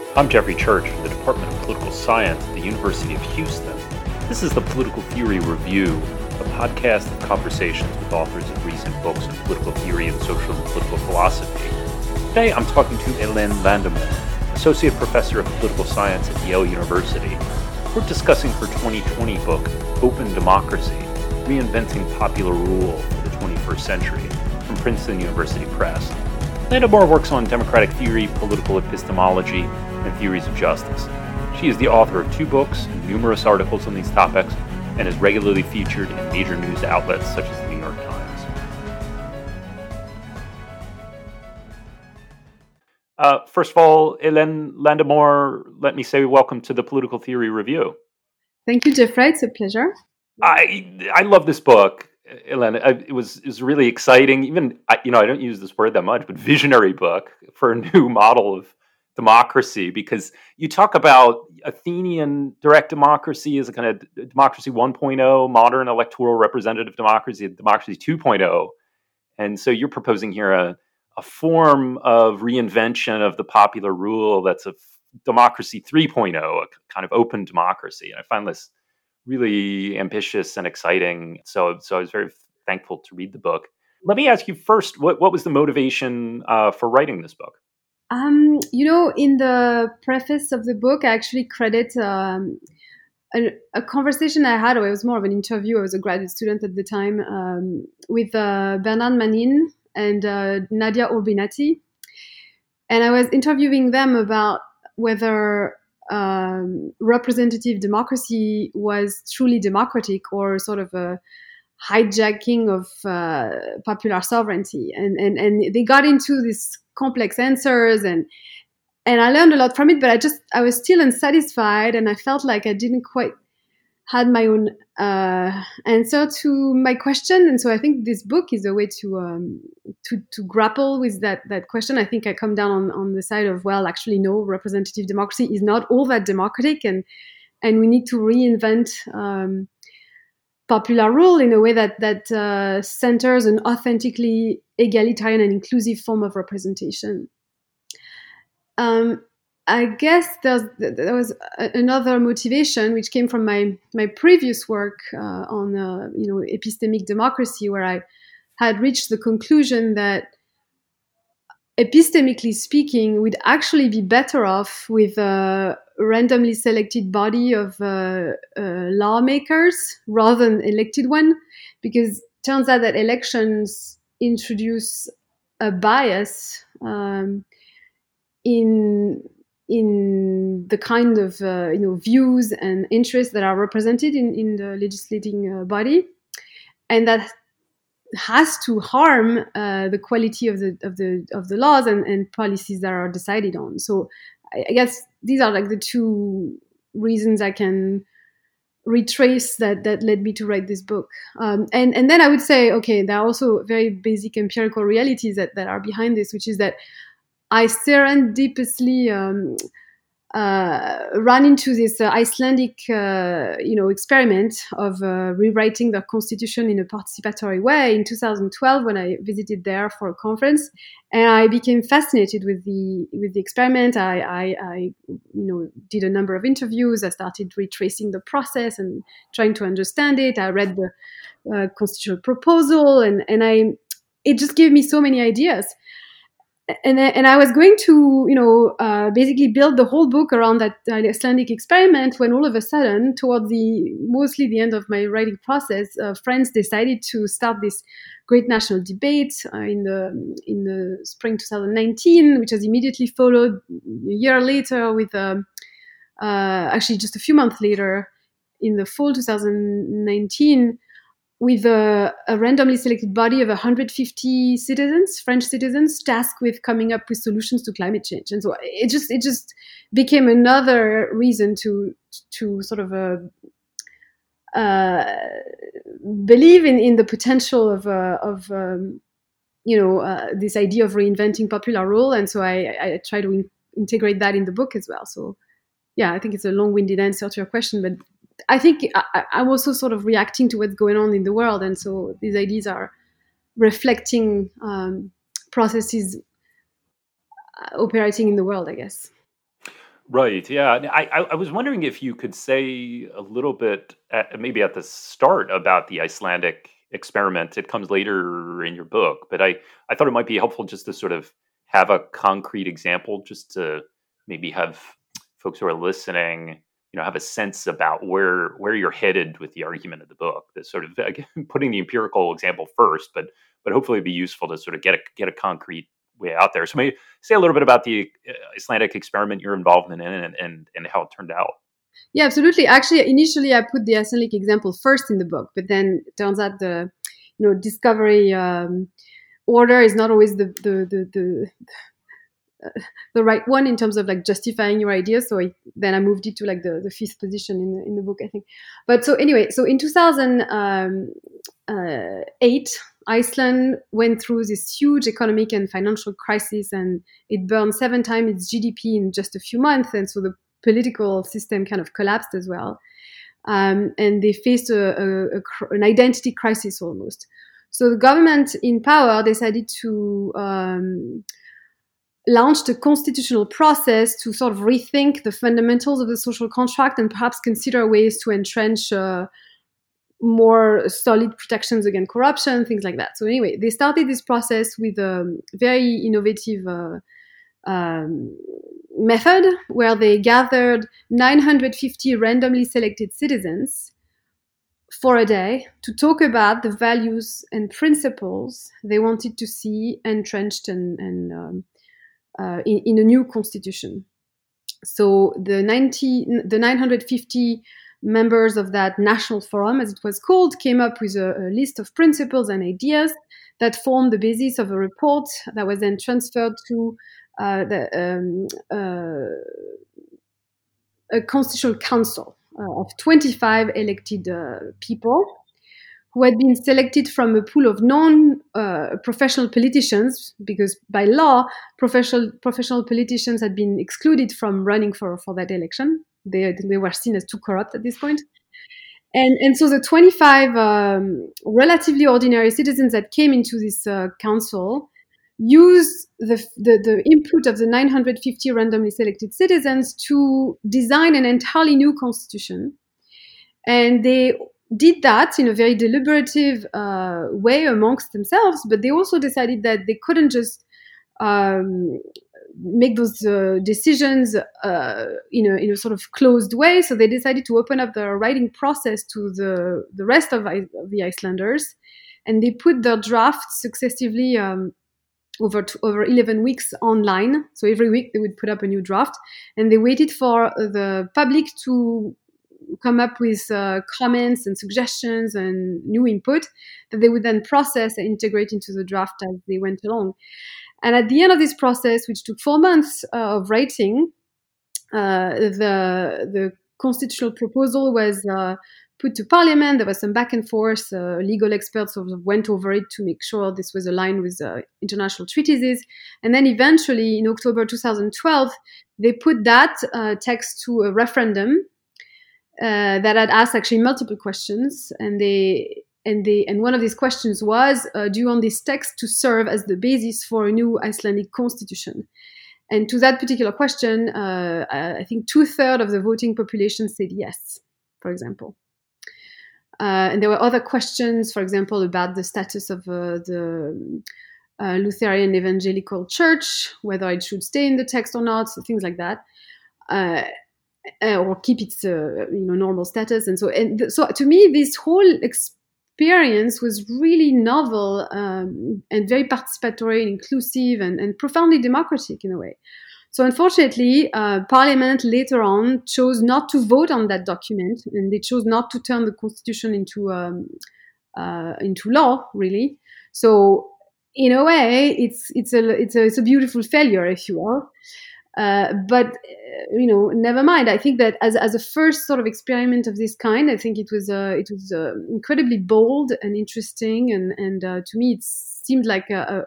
I'm Jeffrey Church from the Department of Political Science at the University of Houston. This is the Political Theory Review, a podcast of conversations with authors of recent books on political theory and social and political philosophy. Today I'm talking to Hélène Landemore, Associate Professor of Political Science at Yale University. We're discussing her 2020 book, Open Democracy, Reinventing Popular Rule for the 21st Century, from Princeton University Press. Landemore works on democratic theory, political epistemology, and theories of justice. She is the author of 2 books and numerous articles on these topics, and is regularly featured in major news outlets such as the New York Times. First of all, Hélène Landemore, let me say welcome to the Political Theory Review. Thank you, Jeffrey. It's a pleasure. I love this book, Hélène. It was really exciting. Even I don't use this word that much, but visionary book for a new model of democracy, because you talk about Athenian direct democracy as a kind of democracy 1.0, modern electoral representative democracy, democracy 2.0. And so you're proposing here a form of reinvention of the popular rule that's a democracy 3.0, a kind of open democracy. And I find this really ambitious and exciting. So I was very thankful to read the book. Let me ask you first, what was the motivation for writing this book? In the preface of the book, I actually credit a conversation I had, or it was more of an interview. I was a graduate student at the time, with Bernard Manin and Nadia Urbinati. And I was interviewing them about whether representative democracy was truly democratic or sort of a hijacking of popular sovereignty. And they got into this complex answers, and I learned a lot from it, but I was still unsatisfied, and I felt like I didn't quite had my own answer to my question. And so I think this book is a way to grapple with that question. I think I come down on the side of, well, actually, no, representative democracy is not all that democratic, and we need to reinvent popular rule in a way that centers an authentically egalitarian and inclusive form of representation. I guess there was another motivation which came from my previous work on epistemic democracy, where I had reached the conclusion that epistemically speaking, we'd actually be better off with a randomly selected body of lawmakers rather than elected one, because it turns out that elections introduce a bias in the kind of views and interests that are represented in the legislating body, and that has to harm the quality of the laws and policies that are decided on. So I guess these are like the 2 reasons I can retrace that led me to write this book. And then I would say, okay, there are also very basic empirical realities that are behind this, which is that I serendipitously ran into this Icelandic, experiment of rewriting the constitution in a participatory way in 2012 when I visited there for a conference, and I became fascinated with the experiment. I did a number of interviews. I started retracing the process and trying to understand it. I read the constitutional proposal, and it just gave me so many ideas. And I was going to, basically build the whole book around that Icelandic experiment, when all of a sudden, toward mostly the end of my writing process, France decided to start this great national debate in the spring 2019, which was immediately followed a year later with, actually just a few months later, in the fall 2019, with a randomly selected body of 150 citizens, French citizens, tasked with coming up with solutions to climate change. And so it just became another reason to sort of believe in the potential of this idea of reinventing popular rule. And so I try to integrate that in the book as well. So yeah, I think it's a long-winded answer to your question, but I think I'm also sort of reacting to what's going on in the world. And so these ideas are reflecting processes operating in the world, I guess. Right. Yeah. And I was wondering if you could say a little bit, maybe at the start, about the Icelandic experiment. It comes later in your book, but I thought it might be helpful just to sort of have a concrete example, just to maybe have folks who are listening, have a sense about where you're headed with the argument of the book. That sort of, again, putting the empirical example first, but hopefully it'd be useful to sort of get a concrete way out there. So maybe say a little bit about the Icelandic experiment you're involved in, and how it turned out. Yeah, absolutely. Actually, initially I put the Icelandic example first in the book, but then it turns out the discovery order is not always the right one in terms of like justifying your ideas. So then I moved it to like the fifth position in the book, I think. But so anyway, so in 2008, Iceland went through this huge economic and financial crisis, and it burned 7 times its GDP in just a few months. And so the political system kind of collapsed as well. And they faced an identity crisis almost. So the government in power decided to launched a constitutional process to sort of rethink the fundamentals of the social contract and perhaps consider ways to entrench more solid protections against corruption, things like that. So anyway, they started this process with a very innovative method where they gathered 950 randomly selected citizens for a day to talk about the values and principles they wanted to see entrenched in a new constitution. So the 950 members of that national forum, as it was called, came up with a list of principles and ideas that formed the basis of a report that was then transferred to a constitutional council of 25 elected people who had been selected from a pool of non-professional politicians, because by law, professional politicians had been excluded from running for that election. They were seen as too corrupt at this point. And so the 25 relatively ordinary citizens that came into this council used the input of the 950 randomly selected citizens to design an entirely new constitution. And they did that in a very deliberative way amongst themselves, but they also decided that they couldn't just make those decisions in a sort of closed way. So they decided to open up the writing process to the rest of the Icelanders, and they put their drafts successively over 11 weeks online. So every week they would put up a new draft, and they waited for the public to come up with comments and suggestions and new input that they would then process and integrate into the draft as they went along. And at the end of this process, which took 4 months of writing, the constitutional proposal was put to Parliament. There was some back and forth. Legal experts sort of went over it to make sure this was aligned with international treaties. And then eventually, in October 2012, they put that text to a referendum that had asked actually multiple questions, and one of these questions was, do you want this text to serve as the basis for a new Icelandic constitution? And to that particular question, I think 2/3 of the voting population said yes, for example. And there were other questions, for example, about the status of the Lutheran Evangelical Church, whether it should stay in the text or not, so things like that. Or keep its normal status. And so to me, this whole experience was really novel and very participatory and inclusive and profoundly democratic in a way. So unfortunately, Parliament later on chose not to vote on that document, and they chose not to turn the constitution into law, really. So in a way, it's a beautiful failure, if you will. But never mind. I think that as a first sort of experiment of this kind, I think it was incredibly bold and interesting, and to me it seemed like a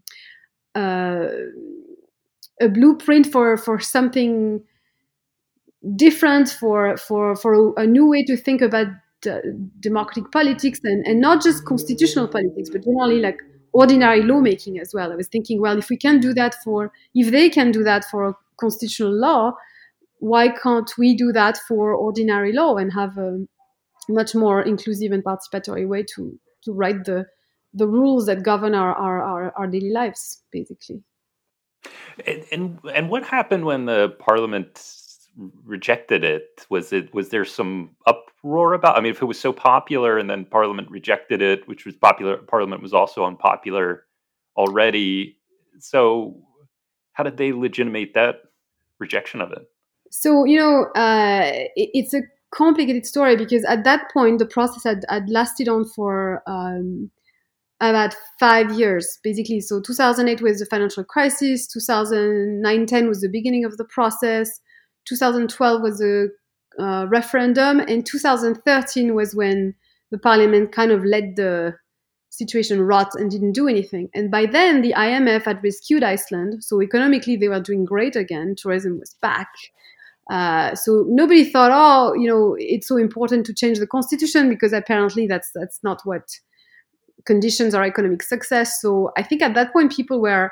blueprint for something different, for a new way to think about democratic politics, and not just constitutional politics, but generally like ordinary lawmaking as well. I was thinking, well, if they can do that for a constitutional law, why can't we do that for ordinary law and have a much more inclusive and participatory way to write the rules that govern our daily lives, basically. And what happened when the parliament rejected it? Was there some uproar about? I mean, if it was so popular and then parliament rejected it, which was popular, parliament was also unpopular already. So how did they legitimate that rejection of it? So, it's a complicated story because at that point, the process had lasted on for about 5 years, basically. So 2008 was the financial crisis, 2009-10 was the beginning of the process, 2012 was the referendum, and 2013 was when the parliament kind of let the situation rot and didn't do anything. And by then, the IMF had rescued Iceland, so economically they were doing great again. Tourism was back. So nobody thought, it's so important to change the constitution because apparently that's not what conditions our economic success. So I think at that point people were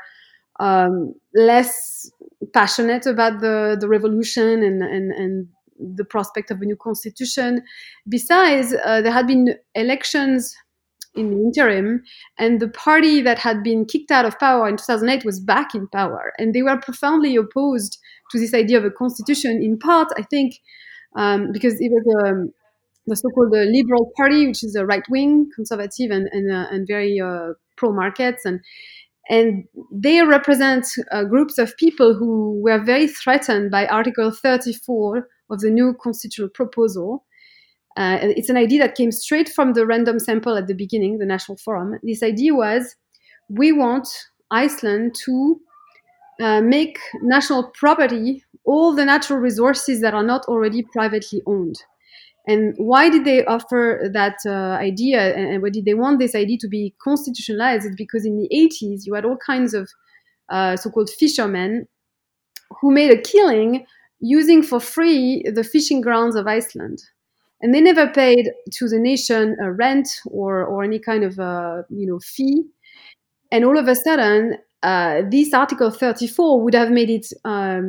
less passionate about the revolution and the prospect of a new constitution. Besides, there had been elections in the interim, and the party that had been kicked out of power in 2008 was back in power, and they were profoundly opposed to this idea of a constitution, in part, I think, because it was the so-called Liberal Party, which is a right-wing, conservative, and very pro-markets, and they represent groups of people who were very threatened by Article 34 of the new constitutional proposal. It's an idea that came straight from the random sample at the beginning, the National Forum. This idea was, we want Iceland to make national property all the natural resources that are not already privately owned. And why did they offer that idea, and why did they want this idea to be constitutionalized? It's because in the 80s, you had all kinds of so-called fishermen who made a killing using for free the fishing grounds of Iceland. And they never paid to the nation a rent or any kind of fee. And all of a sudden, this Article 34 would have made it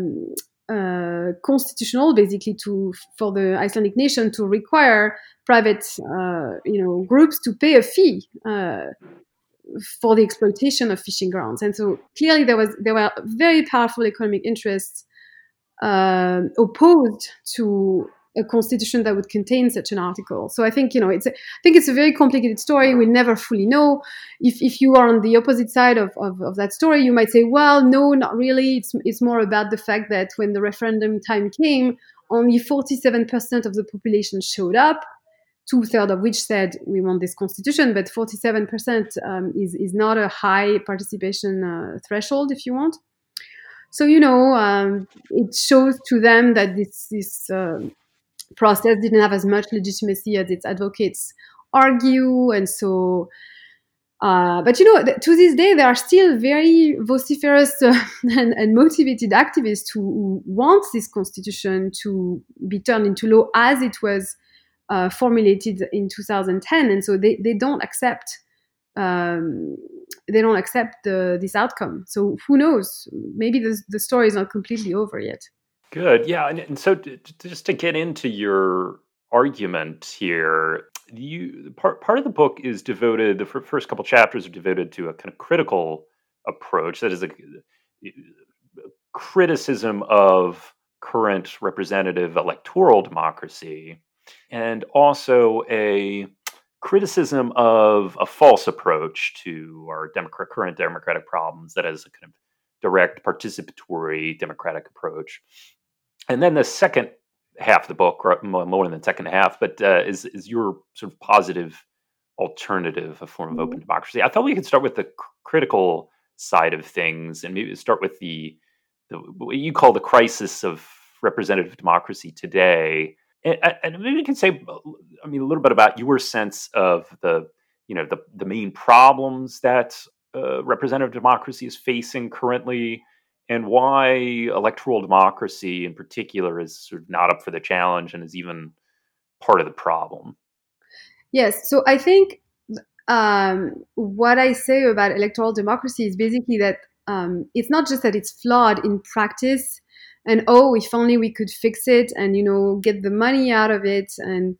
constitutional, basically, for the Icelandic nation to require private groups to pay a fee for the exploitation of fishing grounds. And so clearly there were very powerful economic interests opposed to a constitution that would contain such an article. So I think it's a very complicated story. We'll never fully know. If you are on the opposite side of that story, you might say, well, no, not really. It's more about the fact that when the referendum time came, only 47% of the population showed up, 2/3 of which said we want this constitution, but 47% is not a high participation threshold, if you want. So it shows to them that this process didn't have as much legitimacy as its advocates argue, and so. But to this day, there are still very vociferous and motivated activists who want this constitution to be turned into law as it was formulated in 2010, and so they don't accept this outcome. So who knows? Maybe the story is not completely over yet. Good, yeah, and so just to get into your argument here, part of the book is devoted. The first couple chapters are devoted to a kind of critical approach, that is a criticism of current representative electoral democracy, and also a criticism of a false approach to our current democratic problems, that is a kind of direct participatory democratic approach. And then the second half of the book, or more than the second half, but is your sort of positive alternative, a form of open democracy. I thought we could start with the critical side of things, and maybe start with the what you call the crisis of representative democracy today. And maybe you can say, a little bit about your sense of the main problems that representative democracy is facing currently, and why electoral democracy in particular is sort of not up for the challenge and is even part of the problem. Yes. So I think what I say about electoral democracy is basically that it's not just that it's flawed in practice and oh, if only we could fix it and get the money out of it and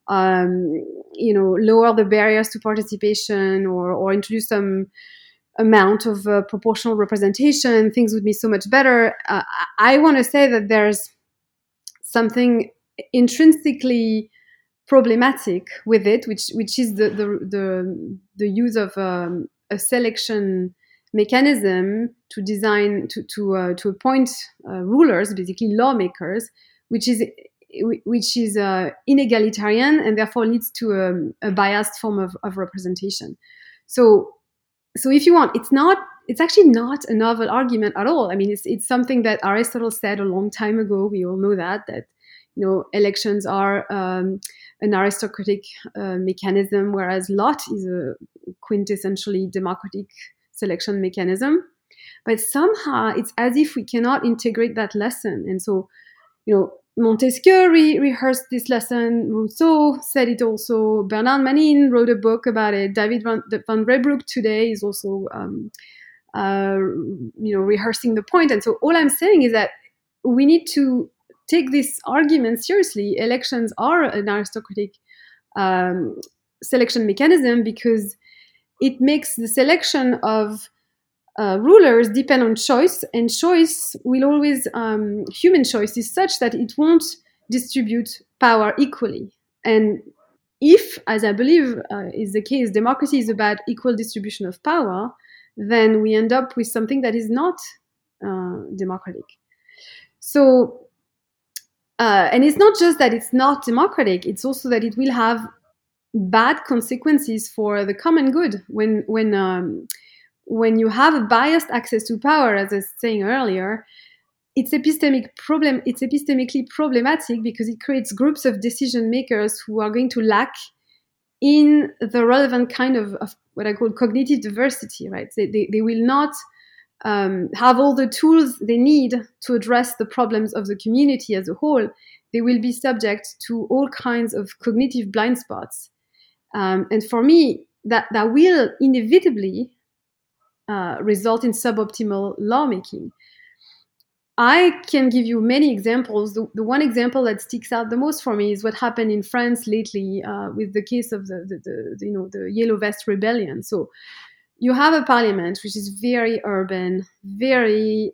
lower the barriers to participation or introduce some amount of proportional representation, things would be so much better. I want to say that there's something intrinsically problematic with it, which is the use of a selection mechanism to design to appoint rulers, basically lawmakers, which is inegalitarian and therefore leads to a biased form of representation. So if you want, it's actually not a novel argument at all. I mean, it's something that Aristotle said a long time ago. We all know that elections are an aristocratic mechanism, whereas lot is a quintessentially democratic selection mechanism. But somehow it's as if we cannot integrate that lesson. And so, Montesquieu rehearsed this lesson. Rousseau said it also. Bernard Manin wrote a book about it. David van Reybrouck today is also, rehearsing the point. And so all I'm saying is that we need to take this argument seriously. Elections are an aristocratic selection mechanism because it makes the selection of rulers depend on choice, and choice will always, human choice is such that it won't distribute power equally. And if, as I believe is the case, democracy is about equal distribution of power, then we end up with something that is not democratic. So, and it's not just that it's not democratic, it's also that it will have bad consequences for the common good when you have a biased access to power, as I was saying earlier. It's epistemically problematic because it creates groups of decision makers who are going to lack in the relevant kind of what I call cognitive diversity, right? They will not have all the tools they need to address the problems of the community as a whole. They will be subject to all kinds of cognitive blind spots. And for me, that will inevitably result in suboptimal lawmaking. I can give you many examples. The one example that sticks out the most for me is what happened in France lately with the case of the Yellow Vest Rebellion. So you have a parliament which is very urban, very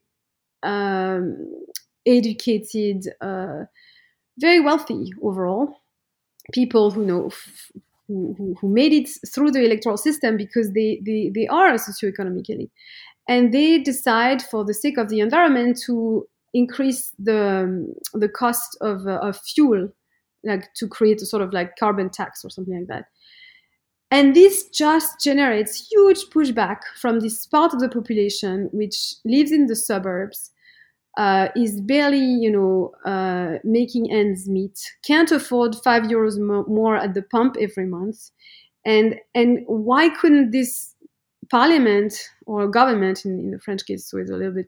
educated, very wealthy overall. People who know who made it through the electoral system because they are socioeconomically. And they decide, for the sake of the environment, to increase the cost of fuel, like to create a sort of like carbon tax or something like that. And this just generates huge pushback from this part of the population which lives in the suburbs, is barely, making ends meet, can't afford €5 more at the pump every month. And why couldn't this parliament or government, in the French case, so it's a little bit,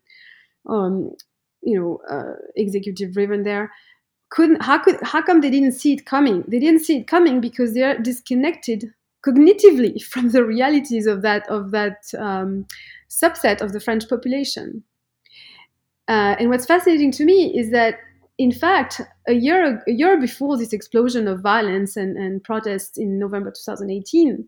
executive driven there, how come they didn't see it coming? They didn't see it coming because they're disconnected cognitively from the realities of that subset of the French population. And what's fascinating to me is that, in fact, a year before this explosion of violence and protests in November 2018,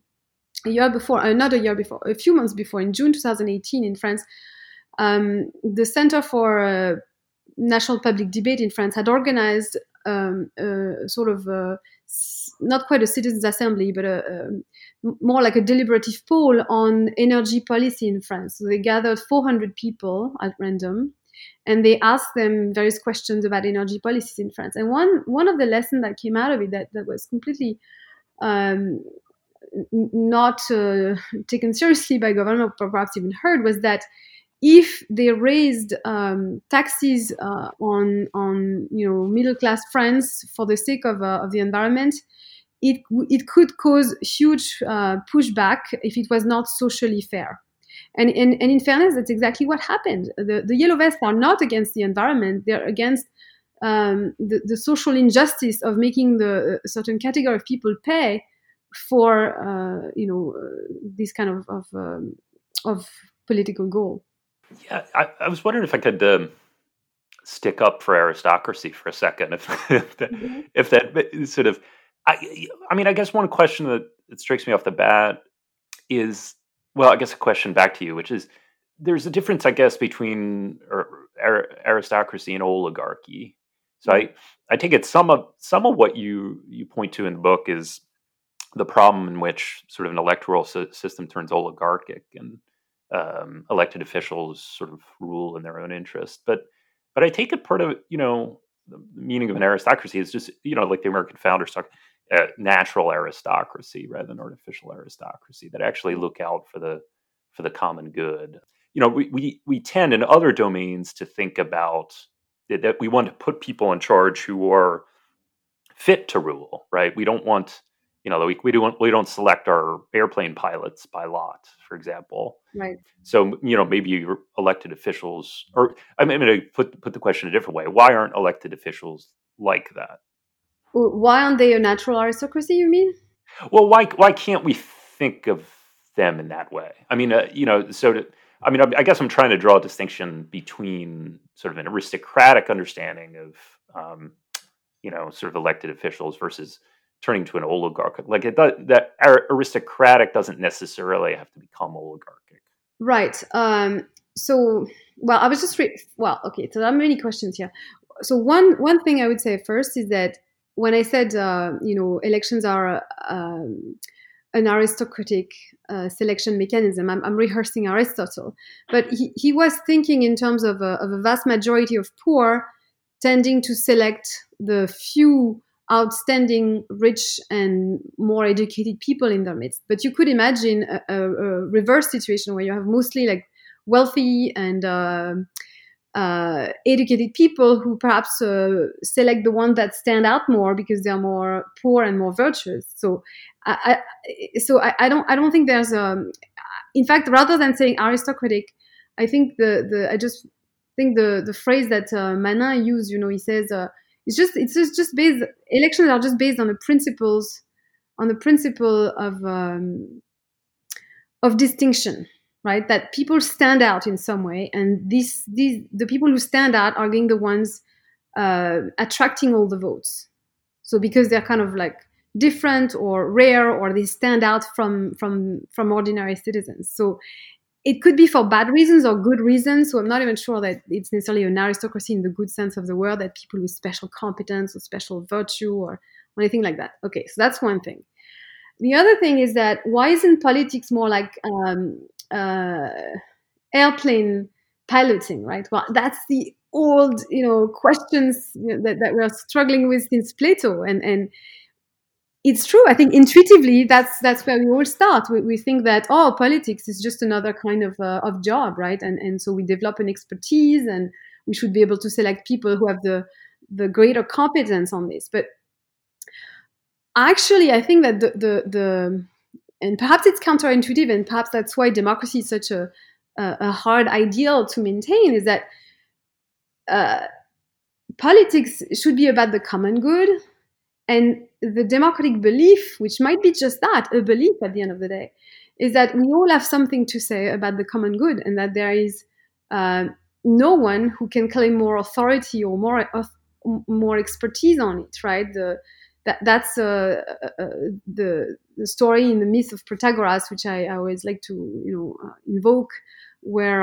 a few months before, in June 2018 in France, the Center for National Public Debate in France had organized sort of not quite a citizens' assembly, but more like a deliberative poll on energy policy in France. So they gathered 400 people at random, and they asked them various questions about energy policies in France. And one of the lessons that came out of it that was completely not taken seriously by government, or perhaps even heard, was that if they raised taxes on middle class France for the sake of the environment, it could cause huge pushback if it was not socially fair. And in fairness, that's exactly what happened. The Yellow Vests are not against the environment; they're against the social injustice of making a certain category of people pay for this kind of political goal. Yeah, I was wondering if I could stick up for aristocracy for a second, Mm-hmm. if that sort of, I mean, I guess one question that strikes me off the bat is, well, I guess a question back to you, which is, there's a difference, I guess, between aristocracy and oligarchy. So I take it some of what you point to in the book is the problem in which sort of an electoral system turns oligarchic, and elected officials sort of rule in their own interest. But I take it part of, the meaning of an aristocracy is just, like the American founders talk, natural aristocracy rather than artificial aristocracy that actually look out for the common good. We tend in other domains to think about that we want to put people in charge who are fit to rule, right? We don't want, we don't select our airplane pilots by lot, for example. Right. So, maybe your elected officials, or I'm going to put the question a different way. Why aren't elected officials like that? Why aren't they a natural aristocracy, you mean? Well, why can't we think of them in that way? I mean, I guess I'm trying to draw a distinction between sort of an aristocratic understanding of, sort of elected officials versus turning to an oligarch. Like that aristocratic doesn't necessarily have to become oligarchic. Right. So, well, I was just okay. So there are many questions here. So one thing I would say first is that when I said elections are an aristocratic selection mechanism, I'm rehearsing Aristotle, but he was thinking in terms of a vast majority of poor tending to select the few outstanding, rich, and more educated people in their midst. But you could imagine a reverse situation where you have mostly like wealthy and educated people who perhaps select the ones that stand out more because they're more poor and more virtuous. So I don't think there's in fact, rather than saying aristocratic, I think I just think the phrase that Manin used, he says it's just based, elections are just based on the principle of distinction, right? That people stand out in some way, and the people who stand out are being the ones attracting all the votes. So because they're kind of like different or rare, or they stand out from ordinary citizens. So it could be for bad reasons or good reasons. So I'm not even sure that it's necessarily an aristocracy in the good sense of the word, that people with special competence or special virtue or anything like that. Okay, so that's one thing. The other thing is that why isn't politics more like airplane piloting, right? Well, that's the old, questions that we're struggling with since Plato, and it's true. I think intuitively that's where we all start. We think that politics is just another kind of job, right? And so we develop an expertise, and we should be able to select people who have the greater competence on this. But actually, I think that the and perhaps it's counterintuitive, and perhaps that's why democracy is such a hard ideal to maintain, is that politics should be about the common good. And the democratic belief, which might be just that, a belief at the end of the day, is that we all have something to say about the common good, and that there is no one who can claim more authority or more expertise on it, right? That's the story in the myth of Protagoras, which I always like to invoke, where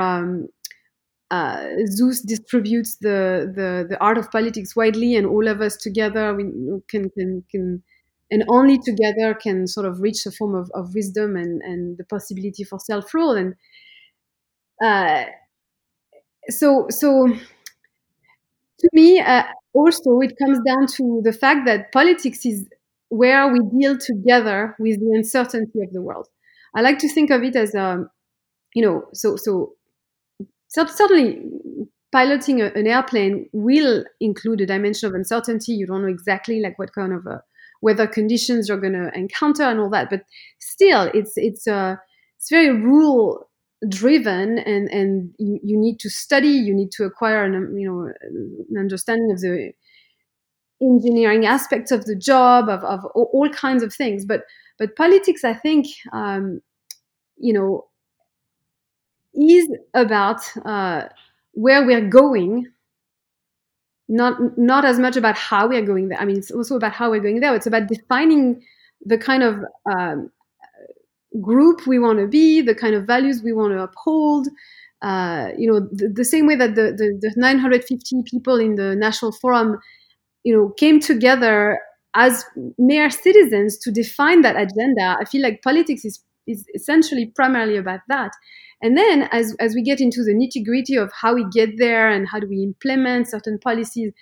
Zeus distributes the art of politics widely, and all of us together we can and only together can sort of reach a form of wisdom and the possibility for self-rule. And so to me, also it comes down to the fact that politics is where we deal together with the uncertainty of the world. I like to think of it as so certainly, piloting an airplane will include a dimension of uncertainty. You don't know exactly like what kind of weather conditions you're going to encounter and all that. But still, it's very rule driven, and you need to study. You need to acquire an understanding of the engineering aspects of the job, of all kinds of things. But politics, I think, is about where we're going not as much about how we are going there. I mean, it's also about how we're going there. It's about defining the kind of group we want to be, the kind of values we want to uphold. The same way that the 950 people in the National Forum, came together as mere citizens to define that agenda. I feel like politics is essentially primarily about that. And then as we get into the nitty-gritty of how we get there and how do we implement certain policies,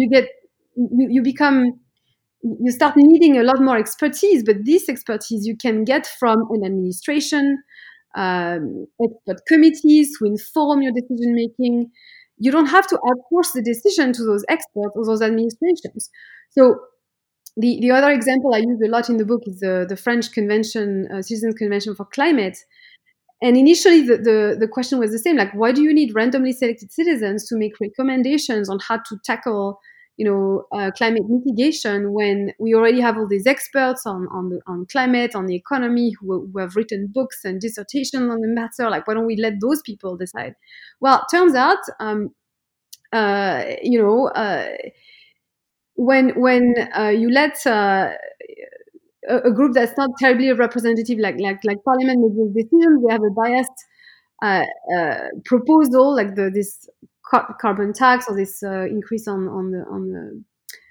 you start needing a lot more expertise. But this expertise you can get from an administration, expert committees who inform your decision making. You don't have to outsource the decision to those experts or those administrations. So the other example I use a lot in the book is the French convention, Citizens Convention for Climate. And initially, the question was the same: like, why do you need randomly selected citizens to make recommendations on how to tackle, climate mitigation when we already have all these experts on climate, on the economy, who have written books and dissertations on the matter? Like, why don't we let those people decide? Well, it turns out, when you let a group that's not terribly representative, like Parliament, make those decisions, they have a biased proposal, like this carbon tax or this increase on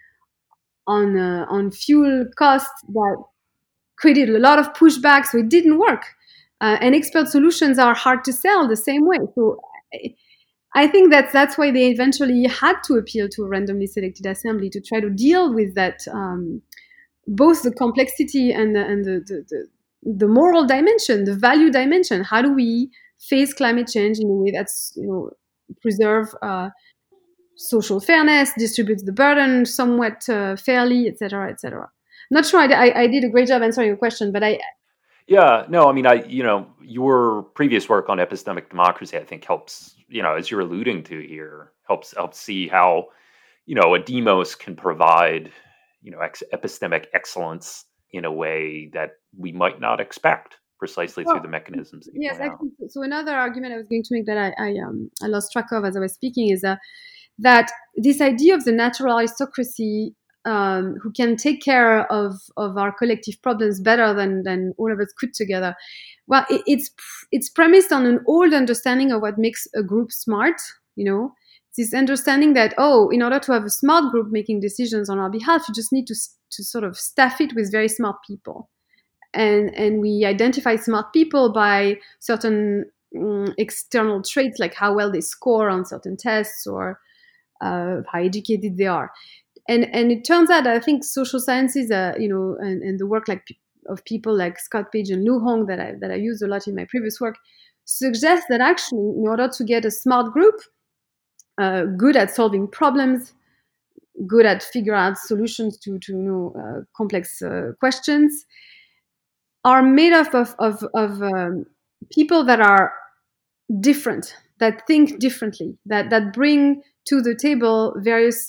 fuel costs that created a lot of pushback. So it didn't work, and expert solutions are hard to sell the same way. So I think that's why they eventually had to appeal to a randomly selected assembly to try to deal with that. Both the complexity and the moral dimension, the value dimension. How do we face climate change in a way that's preserve social fairness, distributes the burden somewhat fairly, etc., etc. Not sure I did a great job answering your question, but Yeah, no, I mean, your previous work on epistemic democracy, I think helps, as you're alluding to here, helps see how, a demos can provide, epistemic excellence in a way that we might not expect, precisely through the mechanisms that you yes, point out. actually. So another argument I was going to make that I lost track of as I was speaking is that this idea of the natural aristocracy, who can take care of our collective problems better than all of us could together. Well, it's premised on an old understanding of what makes a group smart. This understanding that, in order to have a smart group making decisions on our behalf, you just need to sort of staff it with very smart people. And we identify smart people by certain external traits, like how well they score on certain tests or how educated they are. And it turns out, I think social sciences, and the work of people like Scott Page and Lu Hong that I use a lot in my previous work, suggests that actually, in order to get a smart group, good at solving problems, good at figure out solutions to complex questions, are made up of people that are different, that think differently, that bring to the table various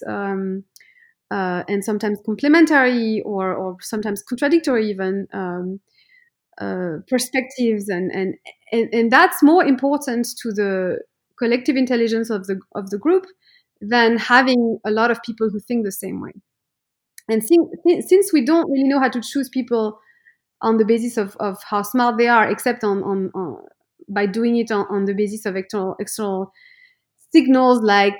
and sometimes complementary or sometimes contradictory even perspectives, and that's more important to the collective intelligence of the group than having a lot of people who think the same way. And since we don't really know how to choose people on the basis of how smart they are, except by doing it on the basis of external signals like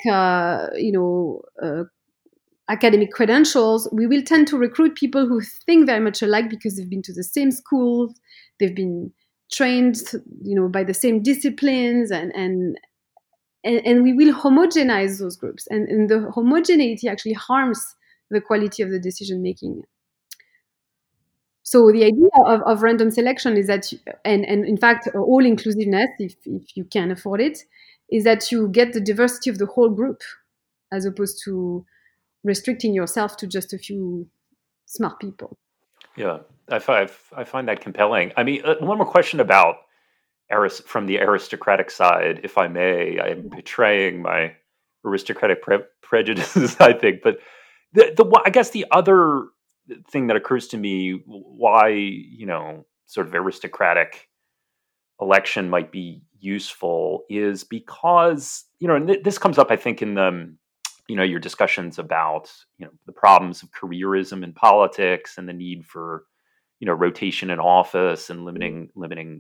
academic credentials, we will tend to recruit people who think very much alike because they've been to the same schools, they've been trained, by the same disciplines, and we will homogenize those groups, and the homogeneity actually harms the quality of the decision making. So the idea of random selection is that, and in fact, all inclusiveness, if you can afford it, is that you get the diversity of the whole group, as opposed to restricting yourself to just a few smart people. Yeah, I find that compelling. I mean, one more question about from the aristocratic side, if I may. I am betraying my aristocratic prejudices, I think. But I guess the other thing that occurs to me, why sort of aristocratic election might be useful, is because and this comes up, I think, in the your discussions about, the problems of careerism in politics and the need for, rotation in office and limiting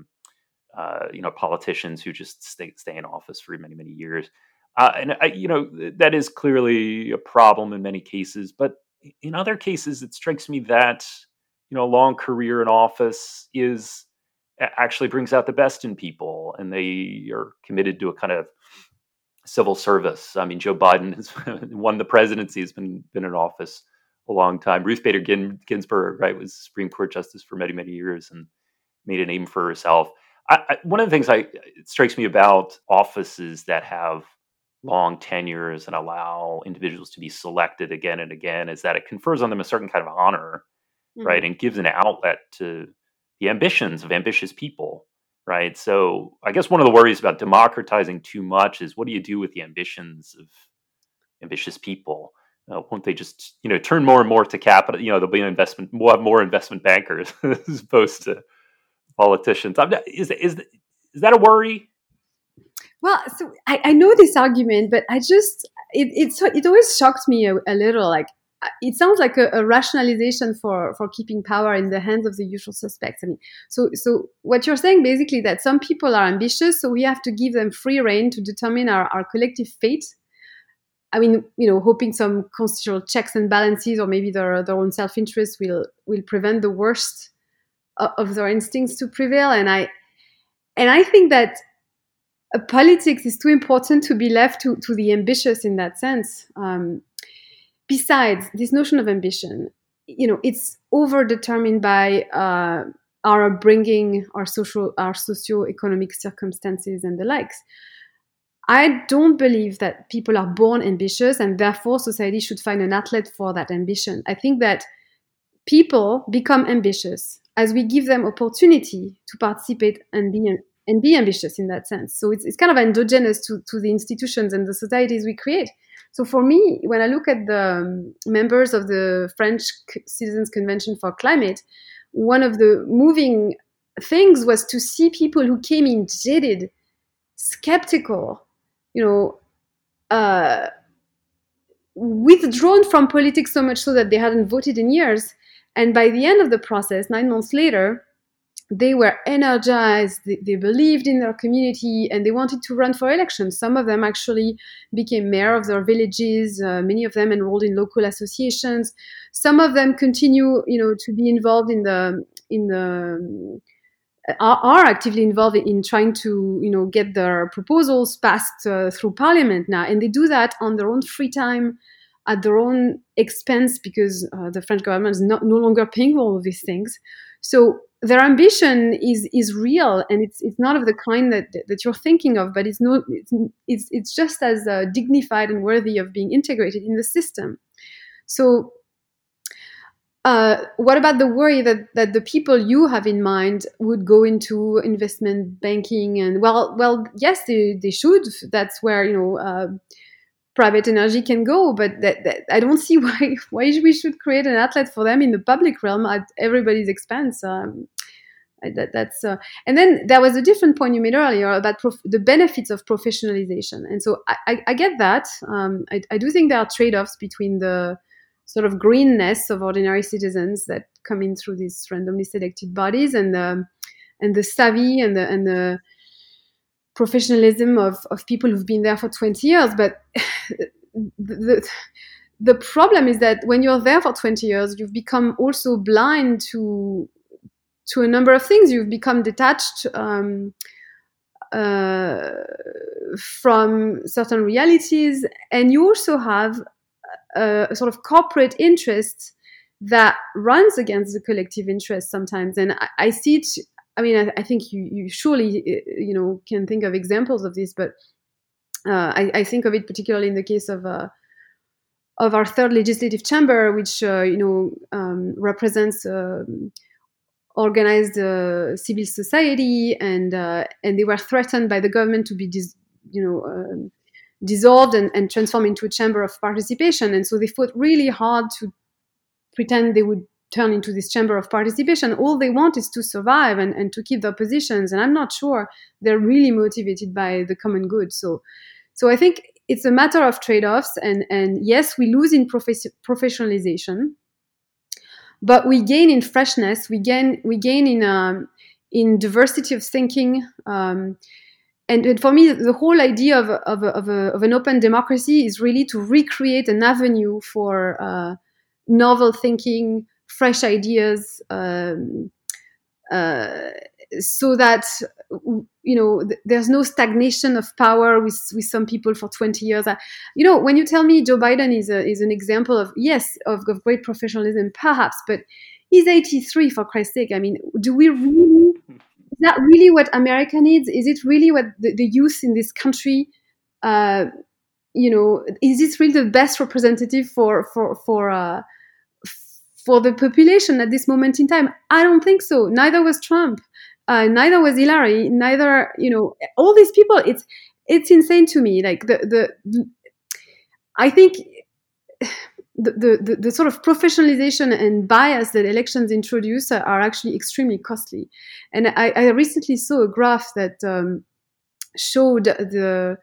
politicians who just stay in office for many, many years. That is clearly a problem in many cases, but in other cases, it strikes me that, a long career in office actually brings out the best in people, and they are committed to a kind of civil service. I mean, Joe Biden has won the presidency, has been in office a long time. Ruth Bader Ginsburg, right, was Supreme Court justice for many, many years and made a name for herself. One of the things it strikes me about offices that have long tenures and allow individuals to be selected again and again is that it confers on them a certain kind of honor, right, and gives an outlet to the ambitions of ambitious people, right? So I guess one of the worries about democratizing too much is, what do you do with the ambitions of ambitious people? Won't they just, turn more and more to capital? There'll be we'll have more investment bankers as opposed to politicians. Is that a worry? Well, so I know this argument, but it always shocked me a little. Like, it sounds like a rationalization for keeping power in the hands of the usual suspects. I mean, so what you're saying basically, that some people are ambitious, so we have to give them free rein to determine our collective fate. I mean, hoping some constitutional checks and balances, or maybe their own self-interest will prevent the worst of their instincts to prevail. And I think that politics is too important to be left to the ambitious in that sense. Besides, this notion of ambition, it's over-determined by our upbringing, our socio-economic circumstances, and the likes. I don't believe that people are born ambitious, and therefore society should find an outlet for that ambition. I think that people become ambitious as we give them opportunity to participate and be ambitious in that sense. So it's kind of endogenous to the institutions and the societies we create. So for me, when I look at the members of the French Citizens Convention for Climate, one of the moving things was to see people who came in jaded, skeptical, withdrawn from politics so much so that they hadn't voted in years. And by the end of the process, 9 months later, they were energized, they believed in their community, and they wanted to run for elections. Some of them actually became mayor of their villages. Many of them enrolled in local associations. Some of them continue, to be involved are actively involved in trying to, get their proposals passed through parliament now. And they do that on their own free time, at their own expense, because the French government is no longer paying for all of these things. So their ambition is real, and it's not of the kind that you're thinking of, but it's just as dignified and worthy of being integrated in the system. So what about the worry that the people you have in mind would go into investment banking? And well, yes, they should. That's where private energy can go, but that I don't see why we should create an outlet for them in the public realm at everybody's expense. And then there was a different point you made earlier about the benefits of professionalization, and so I get that. I do think there are trade-offs between the sort of greenness of ordinary citizens that come in through these randomly selected bodies, and the savvy and the professionalism of people who've been there for 20 years. But the problem is that when you're there for 20 years, you've become also blind to a number of things. You've become detached from certain realities, and you also have a sort of corporate interest that runs against the collective interest sometimes. And I see it. I mean, I think you surely can think of examples of this, but I think of it particularly in the case of our third legislative chamber, which represents organized civil society, and they were threatened by the government to be dissolved and transformed into a chamber of participation. And so they fought really hard to pretend they would turn into this chamber of participation. All they want is to survive and to keep their positions. And I'm not sure they're really motivated by the common good. So I think it's a matter of trade-offs, and yes, we lose in professionalization, but we gain in freshness. We gain in diversity of thinking. And for me, the whole idea of an open democracy is really to recreate an avenue for novel thinking, fresh ideas, so that there's no stagnation of power with some people for 20 years. When you tell me Joe Biden is an example of great professionalism, perhaps, but he's 83, for Christ's sake. I mean, do we really? Is that really what America needs? Is it really what the youth in this country? Is this really the best representative for the population at this moment in time? I don't think so. Neither was Trump. Neither was Hillary. Neither, all these people. It's insane to me. Like I think the sort of professionalization and bias that elections introduce are actually extremely costly. And I recently saw a graph that showed the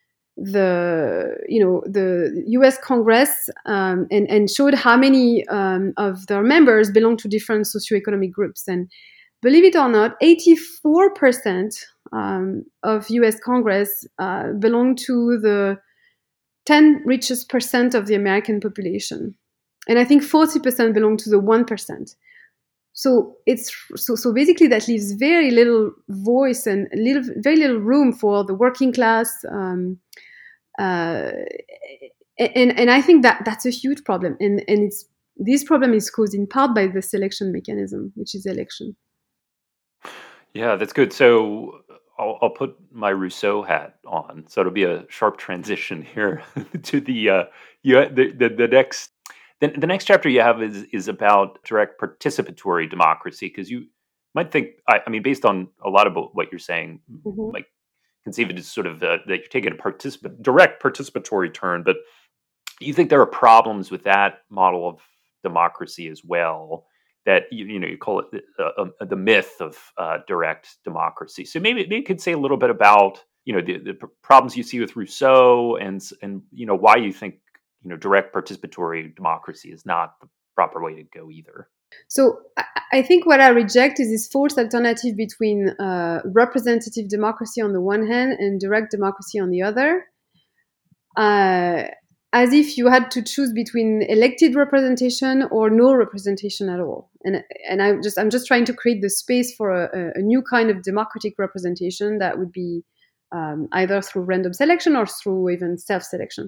U.S. Congress and showed how many of their members belong to different socioeconomic groups. And believe it or not, 84% of U.S. Congress belong to the 10 richest percent of the American population. And I think 40% belong to the 1%. So so basically that leaves very little voice and very little room for the working class. And I think that's a huge problem. And this problem is caused in part by the selection mechanism, which is election. Yeah, that's good. So I'll put my Rousseau hat on, so it'll be a sharp transition here to the next chapter you have is about direct participatory democracy, because you might think, I mean, based on a lot of what you're saying, like conceive it as sort of that you're taking a direct participatory turn, but you think there are problems with that model of democracy as well, that you call it the myth of direct democracy. So maybe you could say a little bit about the problems you see with Rousseau and why you think direct participatory democracy is not the proper way to go either. So I think what I reject is this false alternative between representative democracy on the one hand and direct democracy on the other. As if you had to choose between elected representation or no representation at all. And I'm just trying to create the space for a new kind of democratic representation that would be either through random selection or through even self-selection.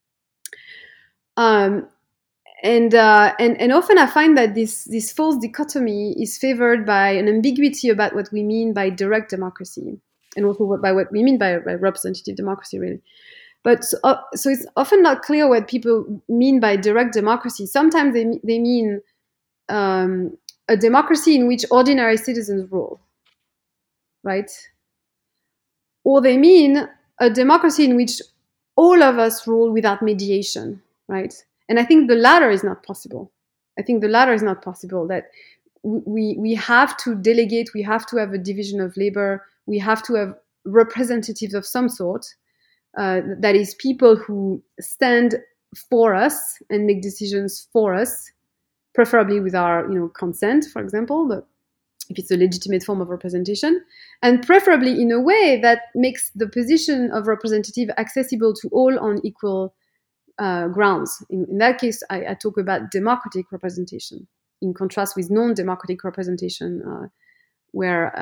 And often I find that this false dichotomy is favored by an ambiguity about what we mean by direct democracy, and also by what we mean by representative democracy, really. But so it's often not clear what people mean by direct democracy. Sometimes they mean a democracy in which ordinary citizens rule, right? Or they mean a democracy in which all of us rule without mediation, right? And I think the latter is not possible. That we have to delegate, we have to have a division of labor, we have to have representatives of some sort. That is, people who stand for us and make decisions for us, preferably with our consent, for example, if it's a legitimate form of representation, and preferably in a way that makes the position of representative accessible to all on equal grounds. In that case, I talk about democratic representation, in contrast with non-democratic representation, where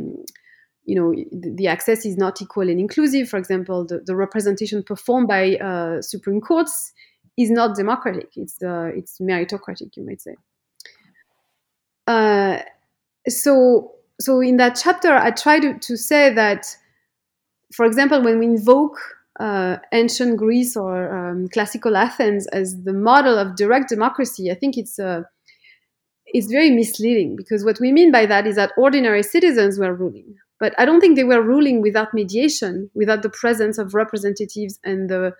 the access is not equal and inclusive. For example, the representation performed by Supreme Courts is not democratic. It's meritocratic, you might say. So in that chapter, I try to say that, for example, when we invoke ancient Greece or classical Athens as the model of direct democracy, I think it's very misleading, because what we mean by that is that ordinary citizens were ruling. But I don't think they were ruling without mediation, without the presence of representatives and the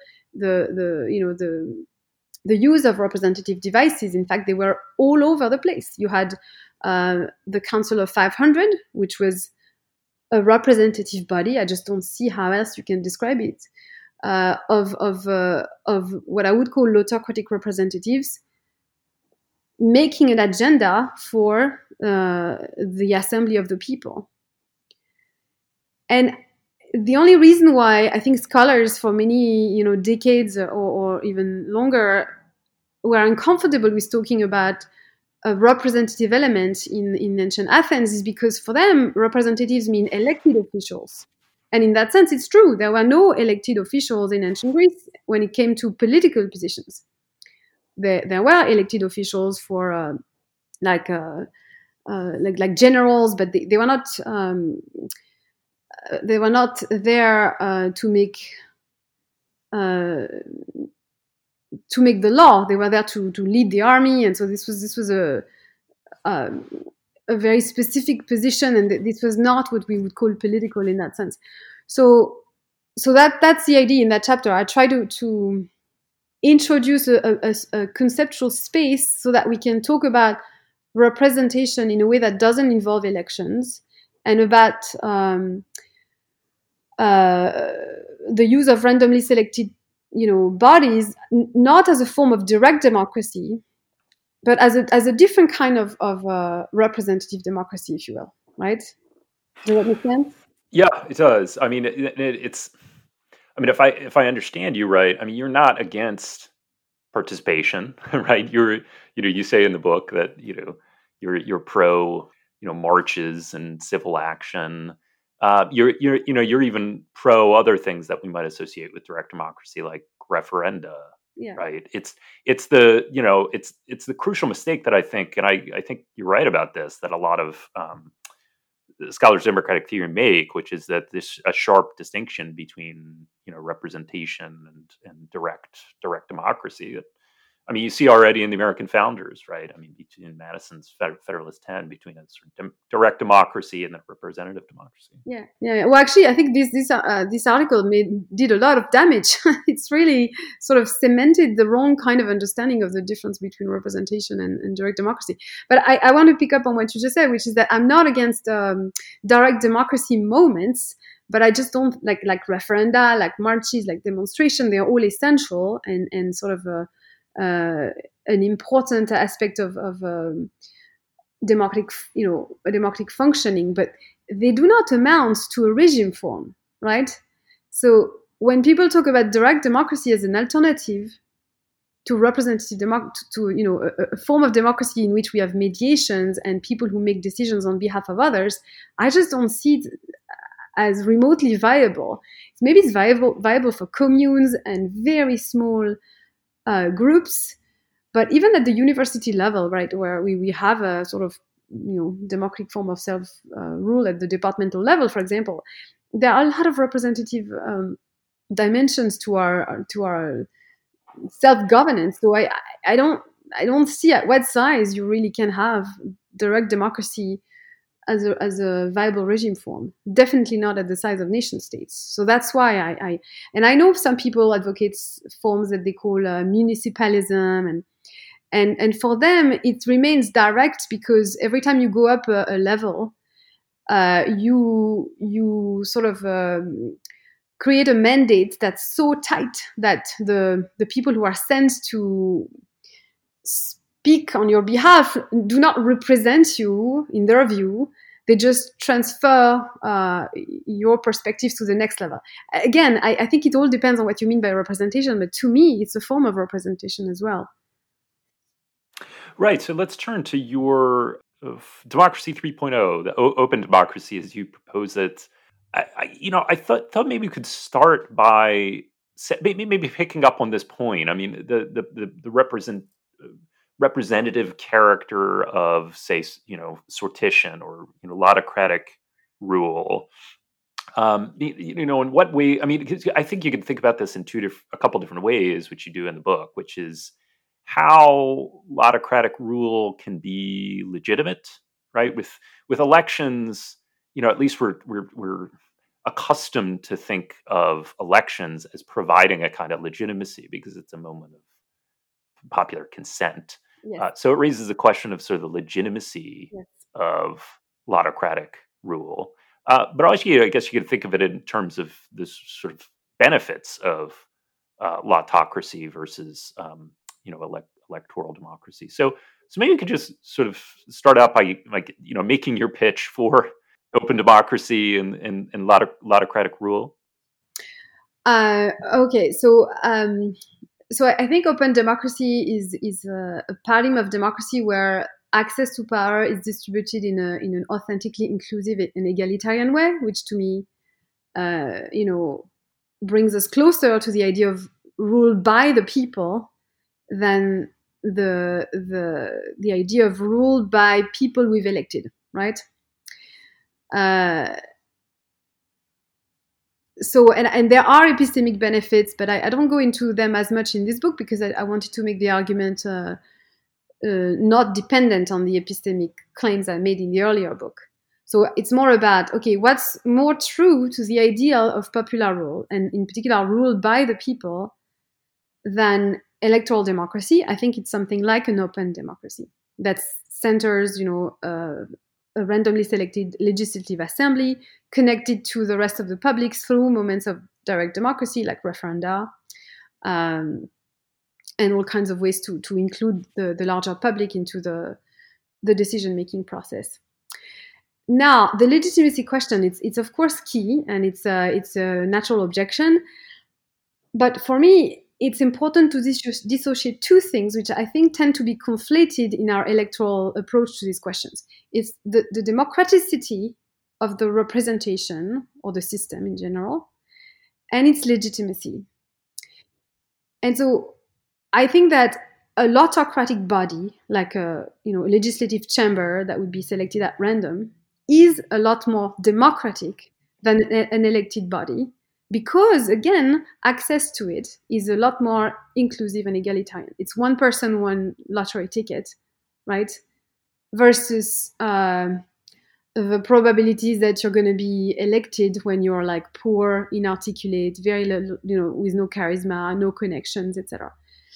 use of representative devices. In fact, they were all over the place. You had the Council of 500, which was a representative body. I just don't see how else you can describe it. of what I would call autocratic representatives making an agenda for the assembly of the people. And the only reason why I think scholars for many decades or even longer were uncomfortable with talking about a representative element in ancient Athens is because for them representatives mean elected officials. And in that sense, it's true. There were no elected officials in ancient Greece when it came to political positions. There were elected officials for like generals, but they were not there to make the law. They were there to lead the army, and so this was a very specific position, and this was not what we would call political in that sense. So that's the idea in that chapter. I try to introduce a conceptual space so that we can talk about representation in a way that doesn't involve elections, and about the use of randomly selected bodies, not as a form of direct democracy, but as a different kind of representative democracy, if you will. Right? Does that make sense? Yeah, it does. I mean, it's. I mean, if I understand you right, I mean, you're not against participation, right? You say in the book that you're pro marches and civil action. You're even pro other things that we might associate with direct democracy, like referenda. Yeah. Right. It's the crucial mistake that I think, and I think you're right about this, that a lot of scholars of democratic theory make, which is that there's a sharp distinction between representation and direct democracy. I mean, you see already in the American founders, right? I mean, between Madison's Federalist 10, between a sort of direct democracy and a representative democracy. Yeah. Well, actually, I think this article did a lot of damage. It's really sort of cemented the wrong kind of understanding of the difference between representation and direct democracy. But I want to pick up on what you just said, which is that I'm not against direct democracy moments, but I just don't like referenda, like marches, like demonstration. They're all essential and sort of an important aspect of democratic functioning, but they do not amount to a regime form, right? So when people talk about direct democracy as an alternative to representative democracy, a form of democracy in which we have mediations and people who make decisions on behalf of others, I just don't see it as remotely viable. Maybe it's viable for communes and very small groups, but even at the university level, right, where we have a sort of democratic form of self-rule at the departmental level, for example, there are a lot of representative dimensions to our self-governance. So I don't see at what size you really can have direct democracy as a viable regime form. Definitely not at the size of nation states. So that's why I know some people advocate forms that they call municipalism, and for them it remains direct because every time you go up a level, you sort of create a mandate that's so tight that the people who are sent to speak on your behalf do not represent you in their view. They just transfer your perspectives to the next level. Again, I think it all depends on what you mean by representation, but to me, it's a form of representation as well. Right. So let's turn to your Democracy 3.0, the open democracy as you propose it. I thought maybe we could start by maybe picking up on this point. I mean, the representative character of, say, sortition or lautocratic rule. In what way? I mean, because I think you can think about this in a couple different ways, which you do in the book, which is how autocratic rule can be legitimate, right? With elections, at least we're accustomed to think of elections as providing a kind of legitimacy because it's a moment of popular consent. Yes. So it raises the question of sort of the legitimacy Yes. of autocratic rule. But also, I guess you could think of it in terms of this sort of benefits of lotocracy versus electoral democracy. So maybe you could just sort of start out by making your pitch for open democracy and lotocratic rule. Okay, so I think open democracy is a paradigm of democracy where access to power is distributed in an authentically inclusive and egalitarian way, which to me, brings us closer to the idea of rule by the people than the idea of rule by people we've elected, right? So there are epistemic benefits, but I don't go into them as much in this book because I wanted to make the argument not dependent on the epistemic claims I made in the earlier book. So it's more about, okay, what's more true to the ideal of popular rule, and in particular rule by the people, than electoral democracy? I think it's something like an open democracy that centers, a randomly selected legislative assembly connected to the rest of the public through moments of direct democracy like referenda, and all kinds of ways to include the larger public into the decision-making process. Now, the legitimacy question, it's of course key, and it's a natural objection. But for me, it's important to dissociate two things, which I think tend to be conflated in our electoral approach to these questions. It's the democraticity of the representation or the system in general, and its legitimacy. And so I think that a lotocratic body, like a legislative chamber that would be selected at random, is a lot more democratic than an elected body, because, again, access to it is a lot more inclusive and egalitarian. It's one person, one lottery ticket, right? Versus the probabilities that you're going to be elected when you're like poor, inarticulate, very with no charisma, no connections, etc.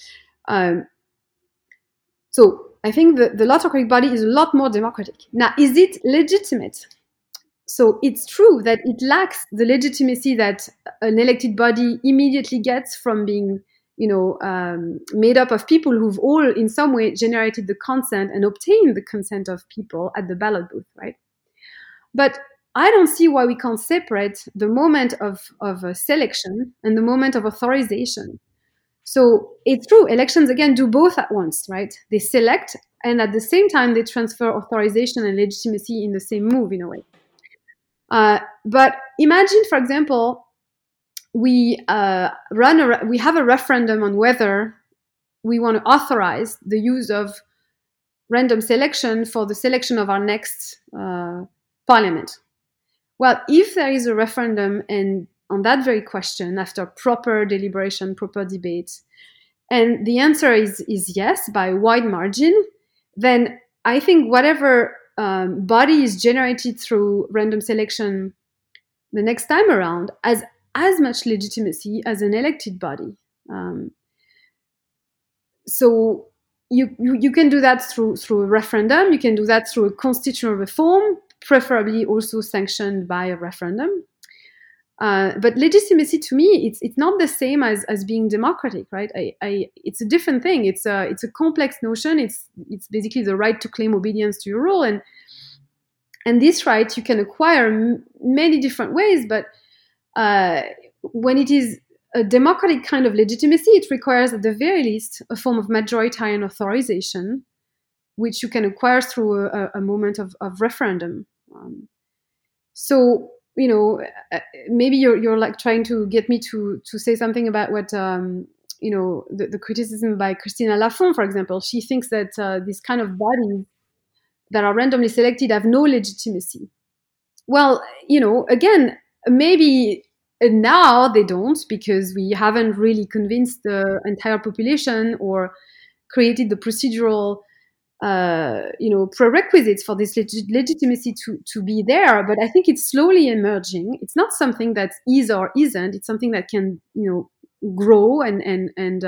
So I think the lotocratic body is a lot more democratic. Now, is it legitimate? So it's true that it lacks the legitimacy that an elected body immediately gets from being, made up of people who've all in some way generated the consent and obtained the consent of people at the ballot booth, right? But I don't see why we can't separate the moment of selection and the moment of authorization. So it's true, elections, again, do both at once, right? They select, and at the same time, they transfer authorization and legitimacy in the same move, in a way. But imagine, for example, we have a referendum on whether we want to authorize the use of random selection for the selection of our next parliament. Well, if there is a referendum and on that very question, after proper deliberation, proper debate, and the answer is yes by a wide margin, then I think whatever body is generated through random selection the next time around has as much legitimacy as an elected body. So you can do that through a referendum. You can do that through a constitutional reform, preferably also sanctioned by a referendum. But legitimacy, to me, it's not the same as being democratic, right? It's a different thing. It's a complex notion. It's basically the right to claim obedience to your rule, and this right you can acquire many different ways. But when it is a democratic kind of legitimacy, it requires at the very least a form of majoritarian authorization, which you can acquire through a moment of referendum. So, maybe you're like trying to get me to say something about what the criticism by Christina Lafont, for example. She thinks that these kind of bodies that are randomly selected have no legitimacy. Well, again, maybe now they don't, because we haven't really convinced the entire population or created the procedural prerequisites for this legitimacy to be there. But I think it's slowly emerging. It's not something that is or isn't. It's something that can, grow and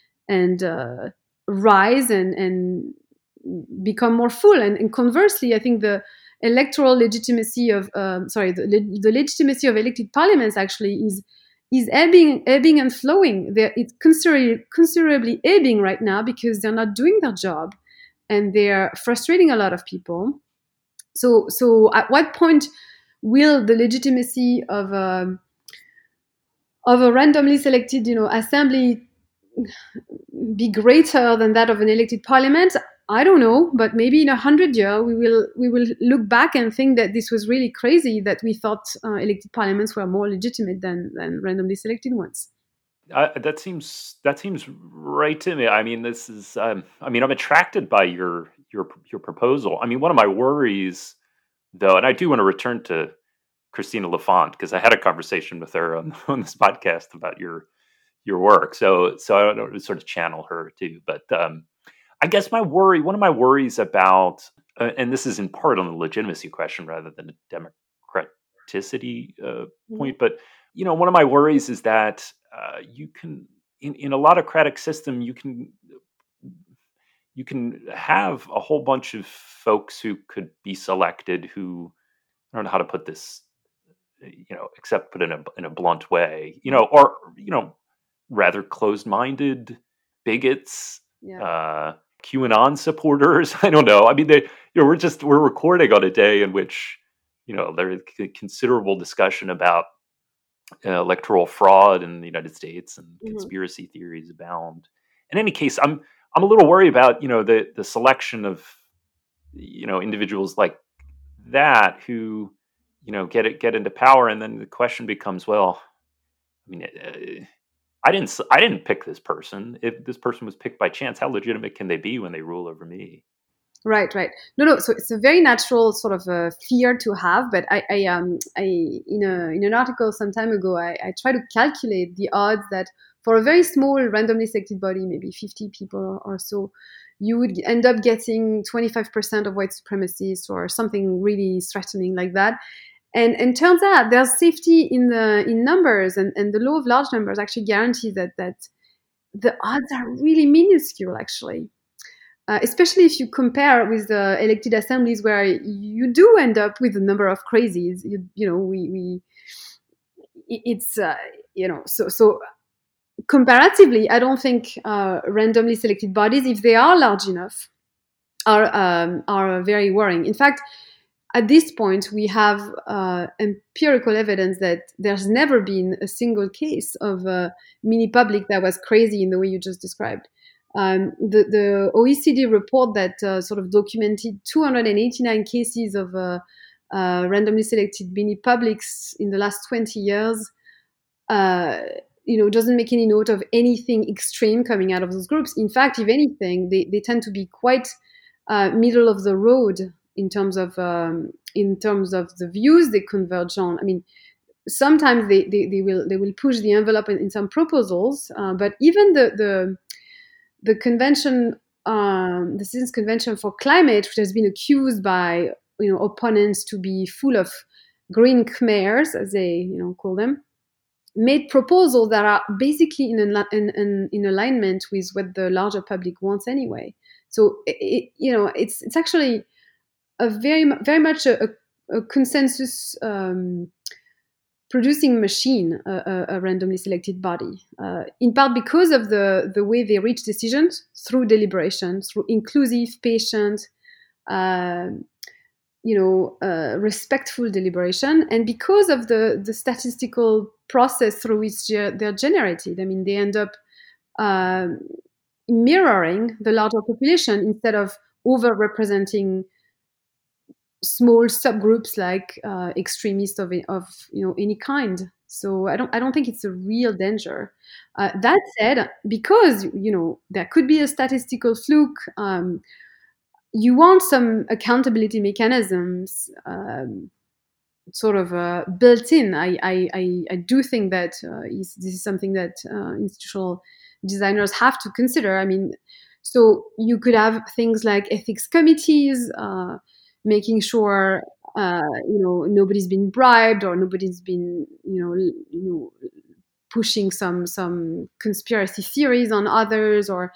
rise and become more full. And conversely, I think the electoral legitimacy of the legitimacy of elected parliaments actually is ebbing and flowing. It's considerably ebbing right now because they're not doing their job, and they're frustrating a lot of people. So at what point will the legitimacy of a randomly selected, assembly be greater than that of an elected parliament? I don't know, but maybe in 100 years we will look back and think that this was really crazy, that we thought elected parliaments were more legitimate than randomly selected ones. That seems right to me. I mean, this is. I'm attracted by your proposal. I mean, one of my worries, though, and I do want to return to Christina Lafont because I had a conversation with her on this podcast about your work. So I don't know to sort of channel her too, but I guess one of my worries about, and this is in part on the legitimacy question rather than a democraticity point, but one of my worries is that you can, in a autocratic system, you can have a whole bunch of folks who could be selected who, I don't know how to put this, except put in a blunt way, or rather closed-minded bigots, QAnon supporters. I don't know. I mean, we're recording on a day in which there's considerable discussion about electoral fraud in the United States, and conspiracy theories abound. In any case, I'm a little worried about the selection of individuals like that who get into power, and then the question becomes, well, I mean, I didn't pick this person. If this person was picked by chance, how legitimate can they be when they rule over me? Right. No. So it's a very natural sort of a fear to have. But I in an article some time ago, I try to calculate the odds that for a very small randomly selected body, maybe 50 people or so, you would end up getting 25% of white supremacists or something really threatening like that. And turns out there's safety in numbers, and the law of large numbers actually guarantees that the odds are really minuscule, actually. Especially if you compare with the elected assemblies where you do end up with a number of crazies. So comparatively, I don't think randomly selected bodies, if they are large enough, are very worrying. In fact, at this point, we have empirical evidence that there's never been a single case of a mini public that was crazy in the way you just described. The OECD report that sort of documented 289 cases of randomly selected mini publics in the last 20 years, doesn't make any note of anything extreme coming out of those groups. In fact, if anything, they tend to be quite middle of the road in terms of the views they converge on. I mean, sometimes they will push the envelope in some proposals, but even the convention, the Citizens Convention for Climate, which has been accused by opponents to be full of green Khmers, as they call them, made proposals that are basically in alignment with what the larger public wants anyway. So it's actually a very much a consensus producing machine, a randomly selected body, in part because of the way they reach decisions through deliberation, through inclusive, patient, respectful deliberation, and because of the statistical process through which they're generated. I mean, they end up mirroring the larger population instead of overrepresenting small subgroups like extremists of any kind. So I don't think it's a real danger. That said, because there could be a statistical fluke, you want some accountability mechanisms sort of built in. I do think that this is something that institutional designers have to consider. I mean, so you could have things like ethics committees, making sure nobody's been bribed or nobody's been pushing some conspiracy theories on others, or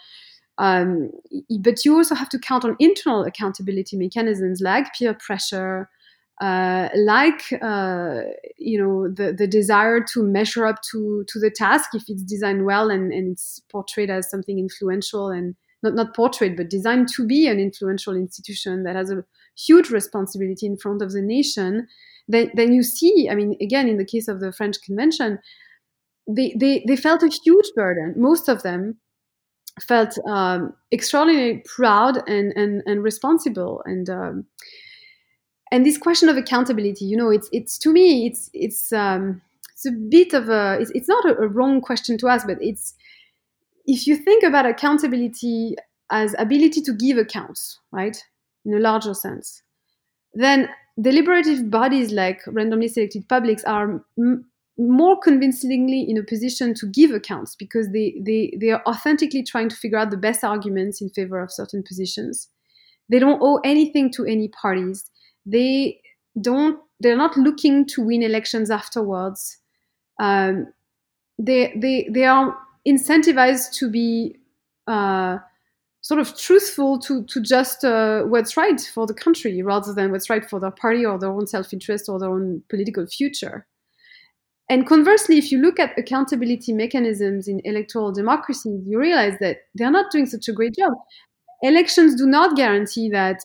but you also have to count on internal accountability mechanisms like peer pressure, like the desire to measure up to the task if it's designed well and it's portrayed as something influential, and not portrayed but designed to be an influential institution that has a huge responsibility in front of the nation. Then you see, I mean, again, in the case of the French Convention, they felt a huge burden. Most of them felt extraordinarily proud and responsible, and this question of accountability, it's to me, it's a bit of it's not a wrong question to ask, but it's, if you think about accountability as ability to give accounts, right, in a larger sense, then deliberative bodies like randomly selected publics are more convincingly in a position to give accounts, because they are authentically trying to figure out the best arguments in favor of certain positions. They don't owe anything to any parties. They're not looking to win elections afterwards. They are incentivized to be sort of truthful to just what's right for the country, rather than what's right for their party or their own self-interest or their own political future. And conversely, if you look at accountability mechanisms in electoral democracies, you realize that they're not doing such a great job. Elections do not guarantee that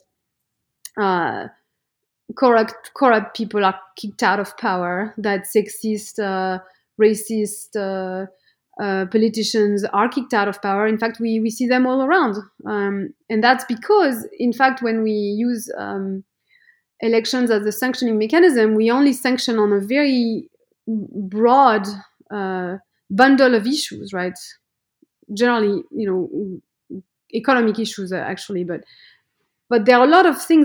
corrupt people are kicked out of power, that sexist, racist politicians are kicked out of power. In fact, we see them all around. And that's because, in fact, when we use elections as a sanctioning mechanism, we only sanction on a very broad bundle of issues, right? Generally, economic issues actually, but there are a lot of things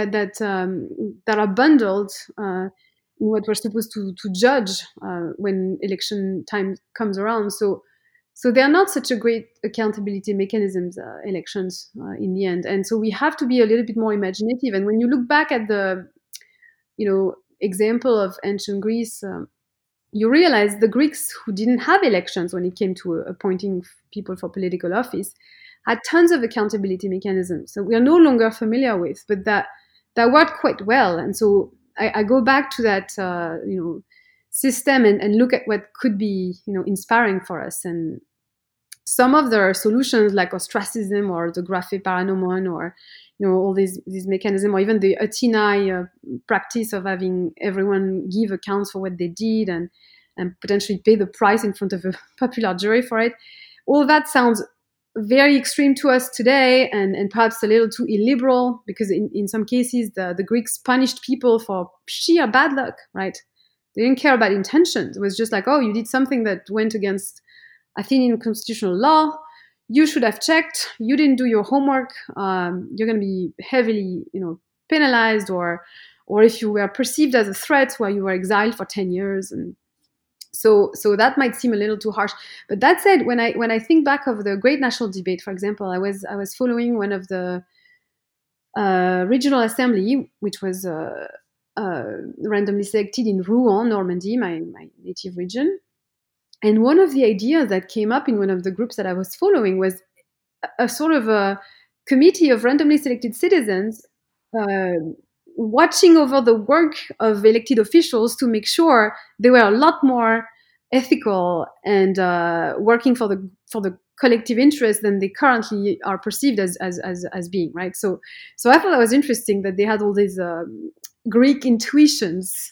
that are bundled in what we're supposed to judge when election time comes around. So they are not such a great accountability mechanisms, elections, in the end. And so we have to be a little bit more imaginative. And when you look back at the example of ancient Greece, you realize the Greeks, who didn't have elections when it came to appointing people for political office, had tons of accountability mechanisms that we are no longer familiar with, but that worked quite well. And so I go back to that system and look at what could be inspiring for us. And some of the solutions, like ostracism or the graphe paranomon, or all these mechanisms, or even the Athena practice of having everyone give accounts for what they did and potentially pay the price in front of a popular jury for it. All that sounds very extreme to us today, and perhaps a little too illiberal, because in some cases the Greeks punished people for sheer bad luck, right? They didn't care about intentions. It was just like, oh, you did something that went against Athenian constitutional law. You should have checked. You didn't do your homework. You're going to be heavily, penalized, or if you were perceived as a threat, where you were exiled for 10 years. And so that might seem a little too harsh. But that said, when I think back of the Great National Debate, for example, I was following one of the regional assembly, which was randomly selected in Rouen, Normandy, my native region. And one of the ideas that came up in one of the groups that I was following was a sort of a committee of randomly selected citizens watching over the work of elected officials to make sure they were a lot more ethical and working for the collective interest than they currently are perceived as being, right? So I thought that was interesting that they had all these Greek intuitions,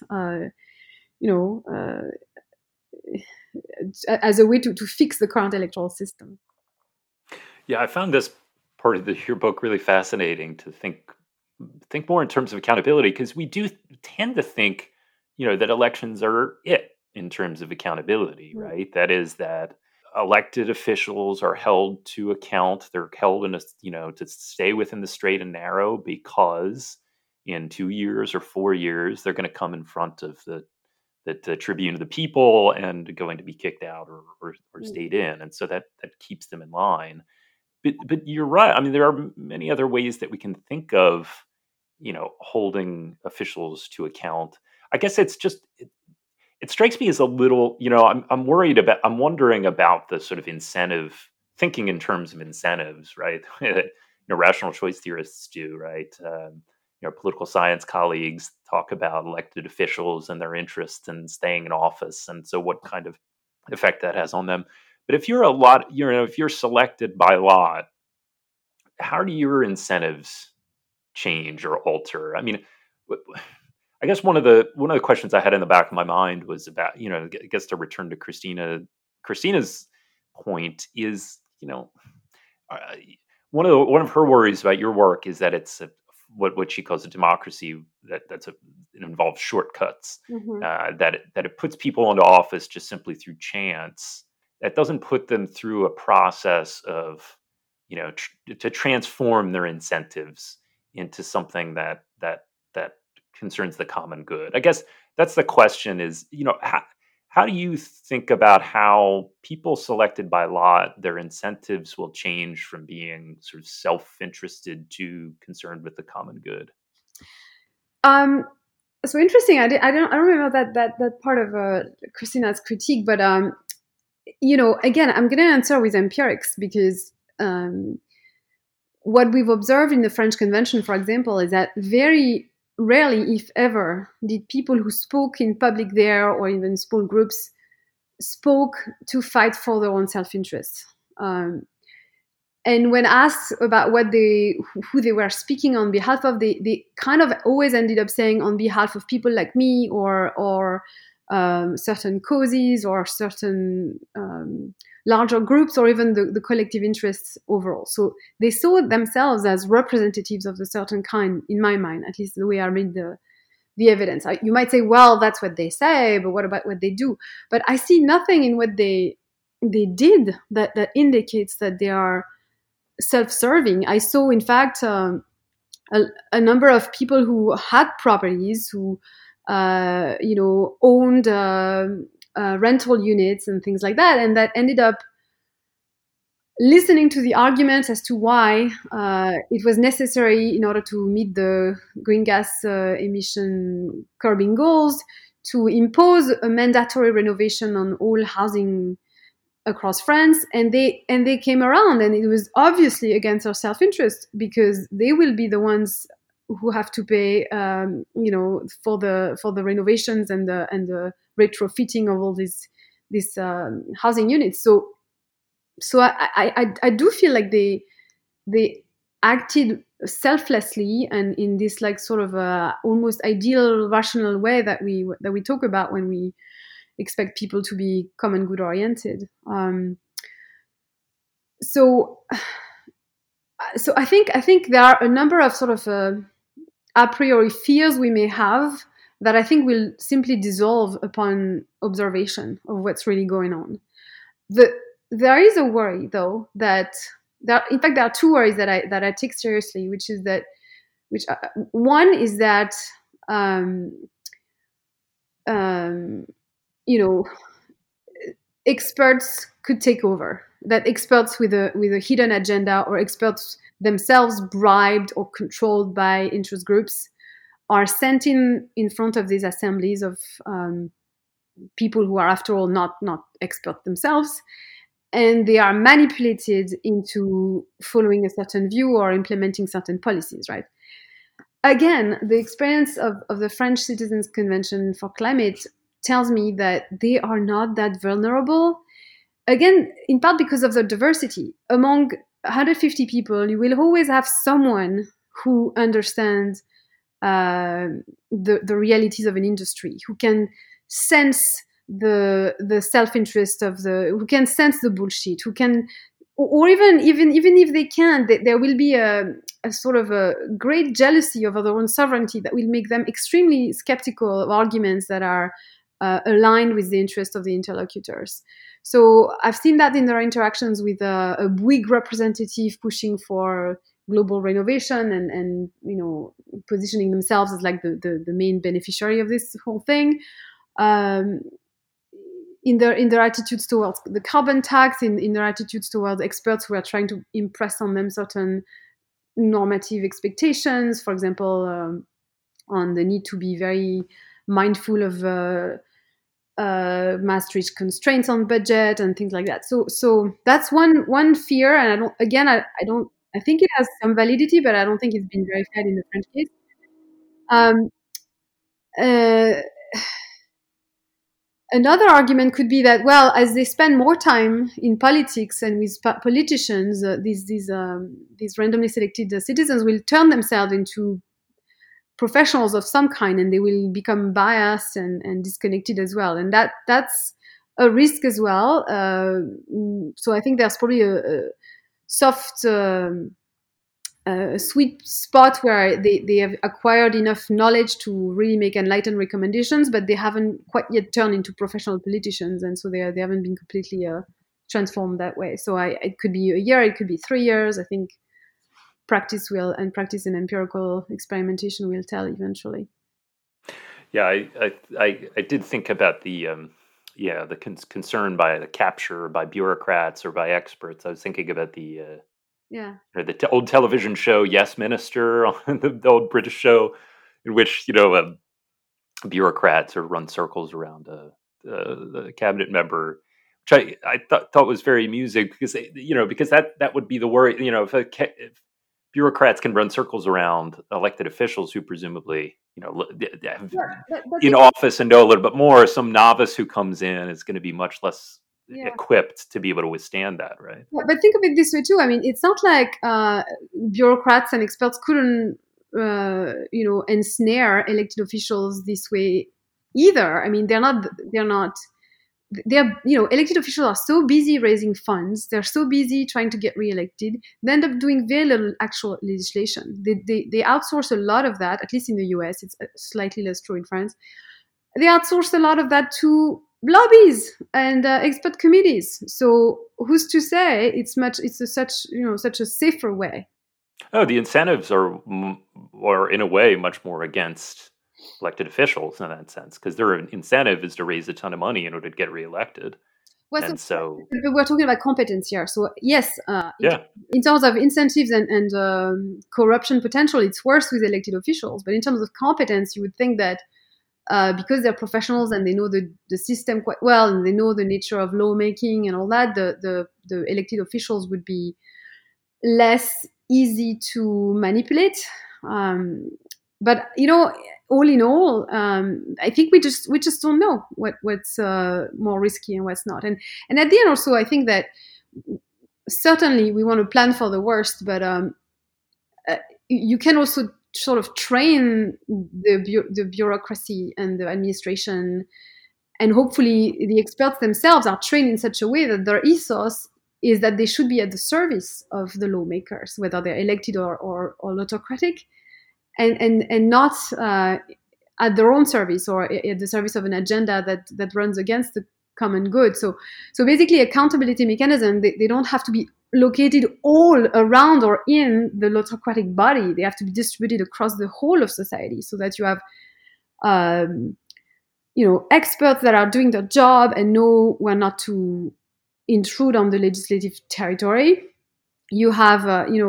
as a way to fix the current electoral system. Yeah, I found this part of your book really fascinating, to think more in terms of accountability, because we do tend to think, that elections are it in terms of accountability, right? That is, that elected officials are held to account. They're held to stay within the straight and narrow, because in 2 years or 4 years, they're going to come in front of the tribune of the people and going to be kicked out or stayed in. And so that keeps them in line. But you're right. I mean, there are many other ways that we can think of, holding officials to account. I guess it's just, it strikes me as a little, I'm wondering about the sort of incentive, thinking in terms of incentives, right? Rational choice theorists do, right? political science colleagues talk about elected officials and their interest in staying in office, and so what kind of effect that has on them. But if if you're selected by lot, how do your incentives change or alter? I mean, I guess one of the questions I had in the back of my mind was about, I guess to return to Christina's point is, uh, one of her worries about your work is that it's what she calls a democracy it involves shortcuts, Mm-hmm. that it puts people into office just simply through chance. That doesn't put them through a process of, to transform their incentives into something that concerns the common good. I guess that's the question: is, how do you think about how people selected by lot, their incentives will change from being sort of self-interested to concerned with the common good? Um, so interesting. I don't remember that part of Christina's critique, but again, I'm going to answer with empirics because what we've observed in the French Convention, for example, is that very rarely, if ever, did people who spoke in public there or even small groups spoke to fight for their own self-interest. And when asked about who they were speaking on behalf of, they kind of always ended up saying on behalf of people like me or certain causes or certain larger groups or even the collective interests overall. So they saw themselves as representatives of a certain kind, in my mind, at least the way I read the evidence. You might say, well, that's what they say, but what about what they do? But I see nothing in what they did that indicates that they are self-serving. I saw, in fact, a number of people who had properties, who owned rental units and things like that, and that ended up listening to the arguments as to why it was necessary in order to meet the green gas emission curbing goals to impose a mandatory renovation on all housing across France, and they came around, and it was obviously against their self-interest because they will be the ones who have to pay, for the renovations and the retrofitting of all these housing units. So I do feel like they acted selflessly and in this like sort of almost ideal rational way that we talk about when we expect people to be common good oriented. So I think there are a number of sort of a priori fears we may have that I think will simply dissolve upon observation of what's really going on. There is a worry, though, that there are two worries that I take seriously, one is that experts could take over. That experts with a hidden agenda or experts themselves bribed or controlled by interest groups are sent in front of these assemblies of people who are, after all, not experts themselves, and they are manipulated into following a certain view or implementing certain policies, right? Again, the experience of the French Citizens Convention for Climate tells me that they are not that vulnerable. Again, in part because of the diversity. Among 150 people, you will always have someone who understands the realities of an industry, who can sense the self-interest who can sense the bullshit, who can, or even if they can't, there will be a sort of a great jealousy over their own sovereignty that will make them extremely skeptical of arguments that are aligned with the interest of the interlocutors. So I've seen that in their interactions with a Bouygues representative pushing for global renovation and positioning themselves as like the main beneficiary of this whole thing. In their attitudes towards the carbon tax, in their attitudes towards experts who are trying to impress on them certain normative expectations, for example, on the need to be very mindful of Maastricht constraints on budget and things like that. So that's one fear, and I think it has some validity, but I don't think it's been verified in the French case. Um, uh, Another argument could be that, well, as they spend more time in politics and with politicians, these randomly selected citizens will turn themselves into professionals of some kind, and they will become biased and disconnected as well. And that's a risk as well. So I think there's probably a soft, a sweet spot where they have acquired enough knowledge to really make enlightened recommendations, but they haven't quite yet turned into professional politicians, and so they haven't been completely transformed that way. So it could be a year, it could be 3 years. I think practice and empirical experimentation will tell eventually. Yeah, I did think about the concern by the capture by bureaucrats or by experts. I was thinking about the old television show Yes Minister, the old British show, in which bureaucrats sort of run circles around the cabinet member, which I thought was very amusing because because that would be the worry. If bureaucrats can run circles around elected officials who presumably have in office and know a little bit more, some novice who comes in is going to be much less equipped to be able to withstand that, right? But think of it this way too. I mean, it's not like bureaucrats and experts couldn't ensnare elected officials this way either. I mean, elected officials are so busy raising funds, they're so busy trying to get reelected, they end up doing very little actual legislation. They outsource a lot of that, at least in the US. It's slightly less true in France. They outsource a lot of that to lobbies and expert committees. So who's to say it's such a safer way? Oh, the incentives are in a way much more against elected officials in that sense, because their incentive is to raise a ton of money in order to get reelected. Well, so we're talking about competence here. So yes, in terms of incentives and corruption potential, it's worse with elected officials. But in terms of competence, you would think that because they're professionals and they know the system quite well and they know the nature of lawmaking and all that, the elected officials would be less easy to manipulate. But all in all, I think we just don't know what's more risky and what's not. And at the end, also, I think that certainly we want to plan for the worst, but you can also sort of train the bureaucracy and the administration, and hopefully the experts themselves are trained in such a way that their ethos is that they should be at the service of the lawmakers, whether they're elected or autocratic. And not at their own service or at the service of an agenda that runs against the common good. So basically, accountability mechanism, they don't have to be located all around or in the autocratic body. They have to be distributed across the whole of society, so that you have experts that are doing their job and know when not to intrude on the legislative territory. You have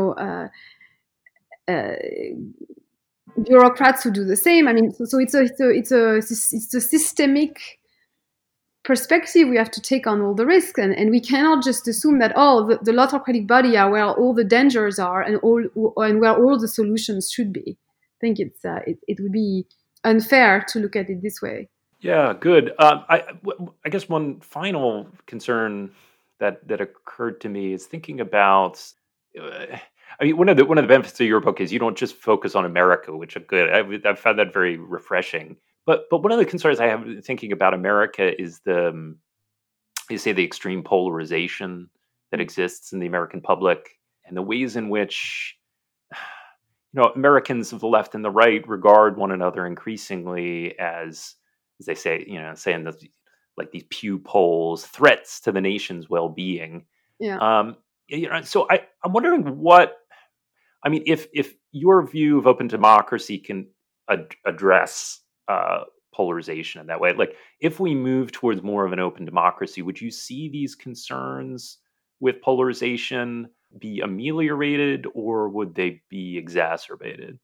bureaucrats who do the same. I mean, so it's a systemic perspective we have to take on all the risks, and we cannot just assume that the autocratic body are where all the dangers are and where all the solutions should be. I think it would be unfair to look at it this way. Yeah, good. I guess one final concern that occurred to me is thinking about. I mean, one of the benefits of your book is you don't just focus on America, which is good. I've found that very refreshing. But one of the concerns I have thinking about America is the extreme polarization that exists in the American public, and the ways in which Americans of the left and the right regard one another increasingly as they say, saying that like these Pew polls, threats to the nation's well-being. Yeah. So I'm wondering if your view of open democracy can address polarization in that way, like if we move towards more of an open democracy, would you see these concerns with polarization be ameliorated, or would they be exacerbated?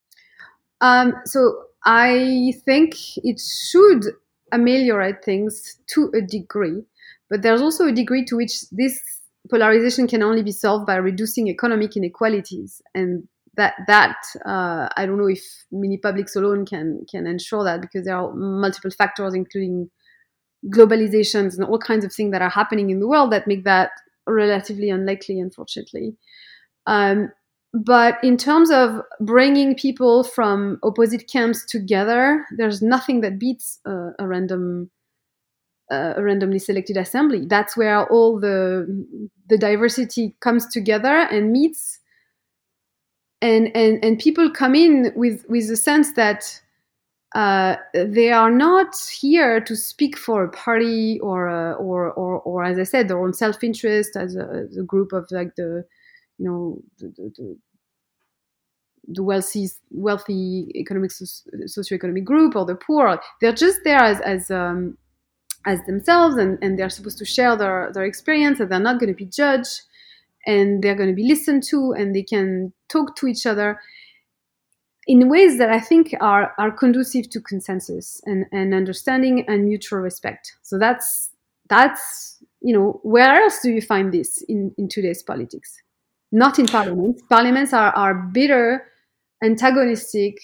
So I think it should ameliorate things to a degree, but there's also a degree to which this polarization can only be solved by reducing economic inequalities, and I don't know if mini publics alone can ensure that, because there are multiple factors, including globalizations and all kinds of things that are happening in the world that make that relatively unlikely, unfortunately. But in terms of bringing people from opposite camps together, there's nothing that beats a randomly selected assembly. That's where all the diversity comes together and meets, and people come in with the sense that they are not here to speak for a party or as I said, their own self-interest as a group of like the wealthy economic socioeconomic group or the poor. They're just there as themselves, and they're supposed to share their experience, and they're not going to be judged, and they're going to be listened to, and they can talk to each other in ways that I think are conducive to consensus and understanding and mutual respect. So that's where else do you find this in today's politics? Not in parliaments. Parliaments are bitter, antagonistic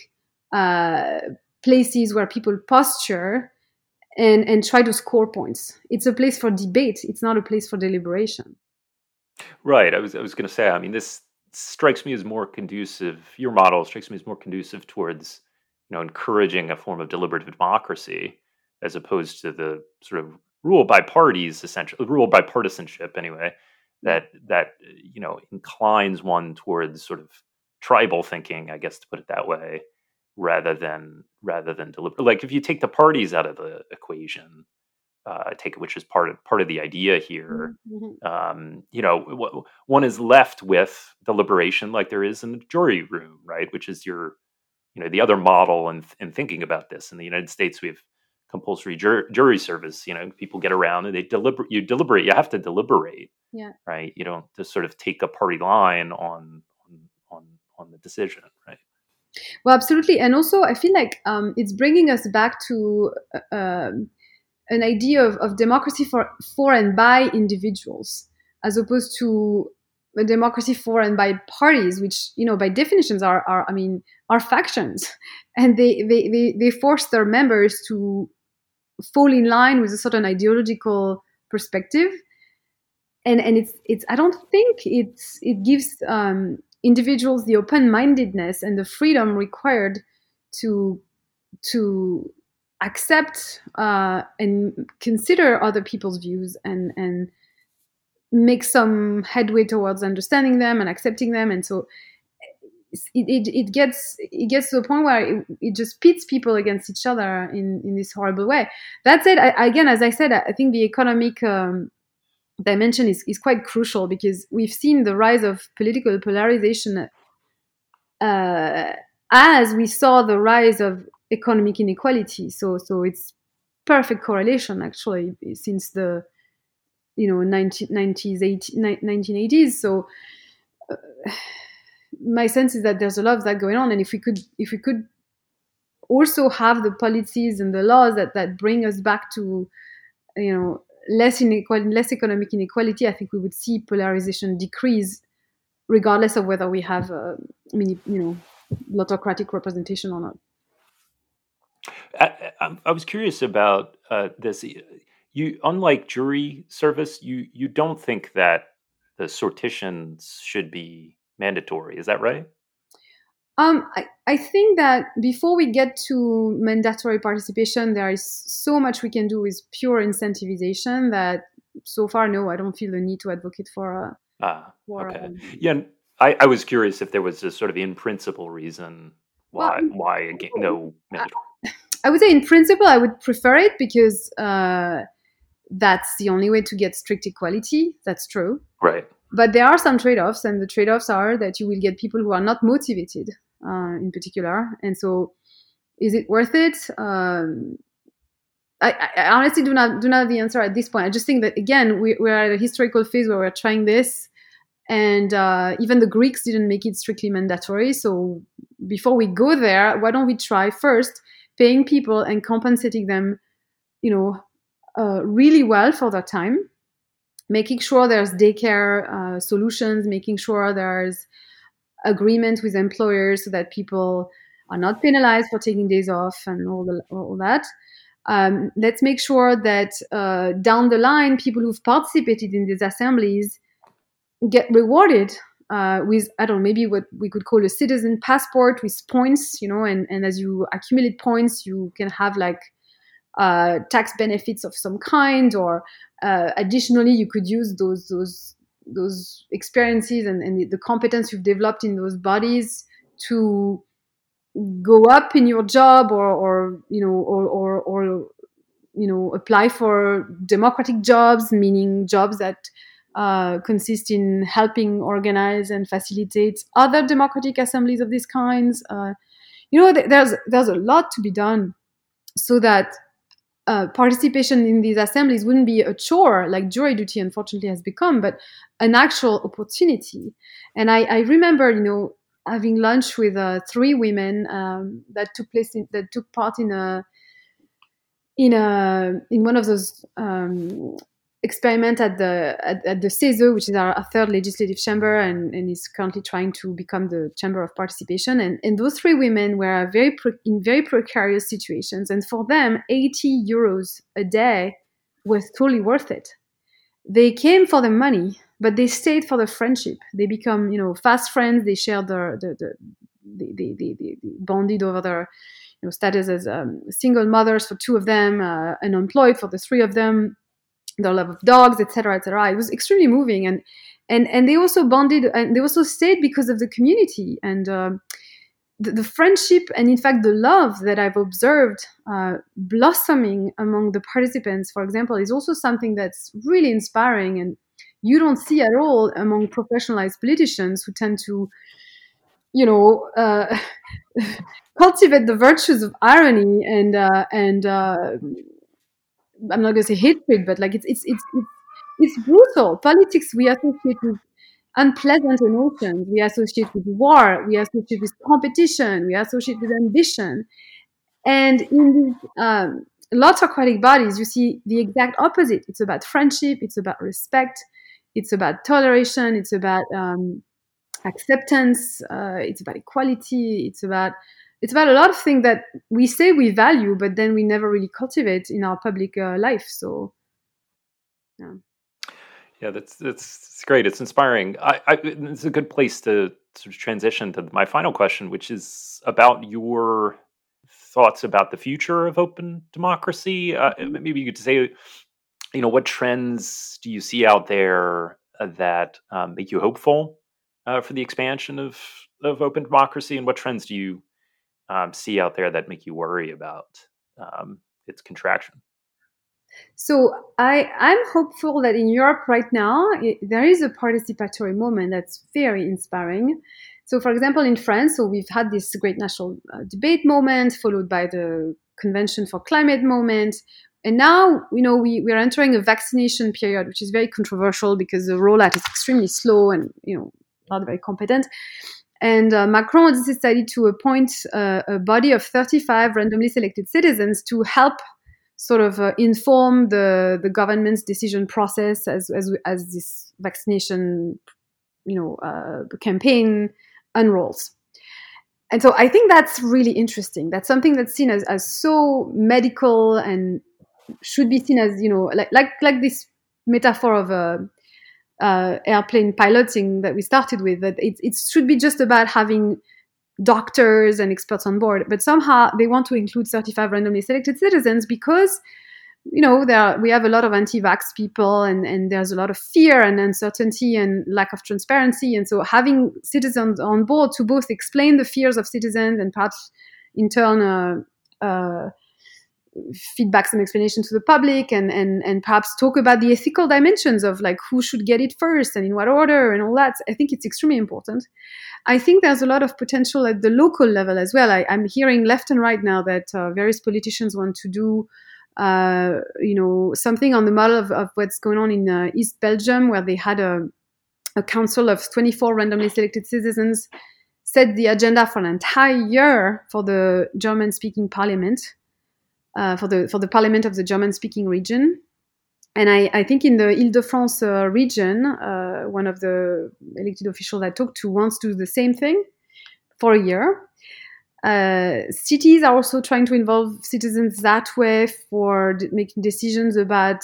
places where people posture and try to score points. It's a place for debate. It's not a place for deliberation. Right. I was going to say, I mean, this strikes me as more conducive. Your model strikes me as more conducive towards, encouraging a form of deliberative democracy, as opposed to the sort of rule by parties, essentially rule by partisanship, anyway. That inclines one towards sort of tribal thinking, I guess, to put it that way, rather than deliberate. Like if you take the parties out of the equation, which is part of the idea here. Mm-hmm. One is left with deliberation, like there is in the jury room, right? Which is the other model in thinking about this. In the United States, we have compulsory jury service. People get around and they deliberate. You deliberate. You have to deliberate. Yeah. Right. You don't just sort of take a party line on the decision. Right. Well, absolutely. And also, I feel like it's bringing us back to an idea of democracy for and by individuals, as opposed to a democracy for and by parties, which by definitions are factions, and they force their members to fall in line with a certain ideological perspective, and it's I don't think it gives individuals the open-mindedness and the freedom required to accept and consider other people's views and make some headway towards understanding them and accepting them. And so it gets to the point where it just pits people against each other in this horrible way. That said, again, as I said, I think the economic dimension is quite crucial, because we've seen the rise of political polarization as we saw the rise of economic inequality. So it's perfect correlation, actually, since the 1980s. So my sense is that there's a lot of that going on, and if we could also have the policies and the laws that bring us back to less economic inequality, I think we would see polarization decrease, regardless of whether we have autocratic representation or not. I was curious about this. You, unlike jury service, you don't think that the sortitions should be mandatory. Is that right? I think that before we get to mandatory participation, there is so much we can do with pure incentivization that so far, no, I don't feel the need to advocate for. Okay. Yeah, I was curious if there was a sort of in principle reason why again, no mandatory. I would say in principle, I would prefer it, because that's the only way to get strict equality. That's true. Right. But there are some trade-offs, and the trade-offs are that you will get people who are not motivated, in particular. And so, is it worth it? I honestly do not have the answer at this point. I just think that, again, we're at a historical phase where we're trying this, and even the Greeks didn't make it strictly mandatory. So before we go there, why don't we try first paying people and compensating them, really well for their time, making sure there's daycare solutions, making sure there's agreement with employers so that people are not penalized for taking days off and all that. Let's make sure that down the line, people who've participated in these assemblies get rewarded with, I don't know, maybe what we could call a citizen passport with points, and as you accumulate points, you can have like tax benefits of some kind, or additionally, you could use those experiences and the competence you've developed in those bodies to go up in your job, or apply for democratic jobs, meaning jobs that consist in helping organize and facilitate other democratic assemblies of these kinds. There's a lot to be done so that participation in these assemblies wouldn't be a chore like jury duty unfortunately has become, but an actual opportunity. And I remember, having lunch with 3 women that took part in one of those experiment at the CESE, which is our third legislative chamber, and is currently trying to become the chamber of participation. And those 3 women were in very precarious situations, and for them, 80 euros a day was totally worth it. They came for the money, but they stayed for the friendship. They become, fast friends. They shared they bonded over their, status as single mothers for 2 of them, unemployed for the 3 of them, their love of dogs, etc., etc. It was extremely moving, and they also bonded, and they also stayed because of the community and the friendship, and in fact the love that I've observed blossoming among the participants, for example, is also something that's really inspiring, and you don't see at all among professionalized politicians who tend to, cultivate the virtues of irony and I'm not going to say hatred, but like it's brutal. Politics we associate with unpleasant emotions. We associate with war. We associate with competition. We associate with ambition. And in these autocratic bodies, you see the exact opposite. It's about friendship. It's about respect. It's about toleration. It's about acceptance. It's about equality. It's about a lot of things that we say we value, but then we never really cultivate in our public life. So, yeah. Yeah, that's great. It's inspiring. It's a good place to sort of transition to my final question, which is about your thoughts about the future of open democracy. Maybe you could say, what trends do you see out there that make you hopeful for the expansion of open democracy, and what trends do you see out there that make you worry about its contraction? So I'm hopeful that in Europe right now, there is a participatory moment that's very inspiring. So for example, in France, so we've had this great national debate moment followed by the Convention for Climate moment. And now, we're entering a vaccination period, which is very controversial because the rollout is extremely slow and, not very competent. And Macron has decided to appoint a body of 35 randomly selected citizens to help sort of inform the government's decision process as this vaccination, campaign unrolls. And so I think that's really interesting. That's something that's seen as so medical and should be seen as, like this metaphor of airplane piloting that we started with, that it should be just about having doctors and experts on board, but somehow they want to include 35 randomly selected citizens because, we have a lot of anti-vax people and there's a lot of fear and uncertainty and lack of transparency. And so having citizens on board to both explain the fears of citizens and perhaps in turn feedback some explanation to the public and perhaps talk about the ethical dimensions of like who should get it first and in what order and all that. I think it's extremely important. I think there's a lot of potential at the local level as well. I'm hearing left and right now that various politicians want to do something on the model of what's going on in East Belgium, where they had a council of 24 randomly selected citizens set the agenda for an entire year for the German-speaking parliament. For the parliament of the German-speaking region, And I think in the Ile-de-France region, one of the elected officials I talked to wants to do the same thing for a year. Cities are also trying to involve citizens that way for making decisions about,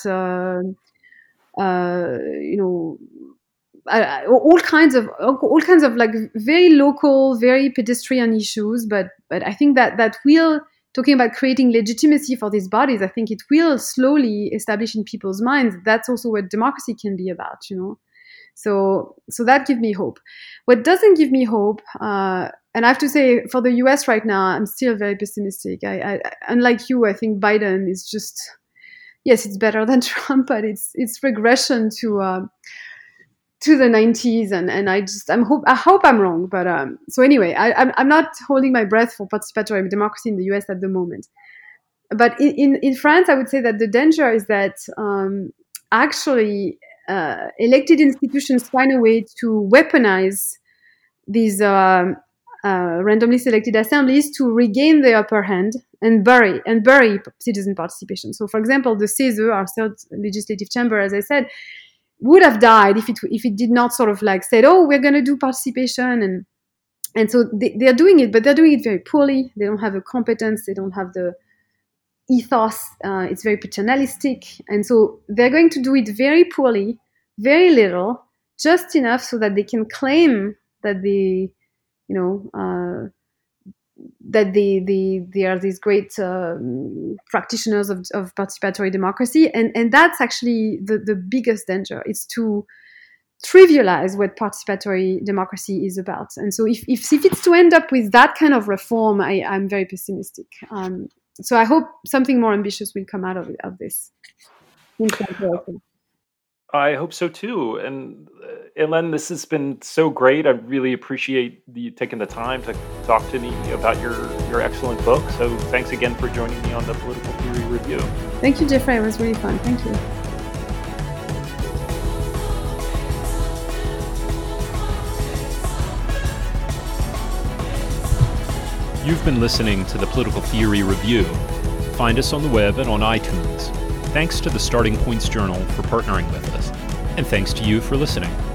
all kinds of like very local, very pedestrian issues. But I think that will, talking about creating legitimacy for these bodies, I think it will slowly establish in people's minds that's also what democracy can be about, So that gives me hope. What doesn't give me hope, and I have to say, for the US right now, I'm still very pessimistic. I unlike you, I think Biden is just, yes, it's better than Trump, but it's regression to the 90s, and I hope I'm wrong. But so anyway, I'm not holding my breath for participatory democracy in the US at the moment. But in France, I would say that the danger is that actually elected institutions find a way to weaponize these randomly selected assemblies to regain the upper hand and bury citizen participation. So, for example, the CESE, our third legislative chamber, as I said, would have died if it did not sort of like said, oh, we're going to do participation, and so they're doing it, but they're doing it very poorly. They don't have the competence, they don't have the ethos. It's very paternalistic, and so they're going to do it very poorly, very little, just enough so that they can claim that they are these great practitioners of participatory democracy, and that's actually the biggest danger. It's to trivialize what participatory democracy is about. And so if it's to end up with that kind of reform, I'm very pessimistic. So I hope something more ambitious will come out of this. I hope so too. And Hélène, this has been so great. I really appreciate you taking the time to talk to me about your excellent book. So thanks again for joining me on the Political Theory Review. Thank you, Jeffrey. It was really fun. Thank you. You've been listening to the Political Theory Review. Find us on the web and on iTunes. Thanks to the Starting Points Journal for partnering with us. And thanks to you for listening.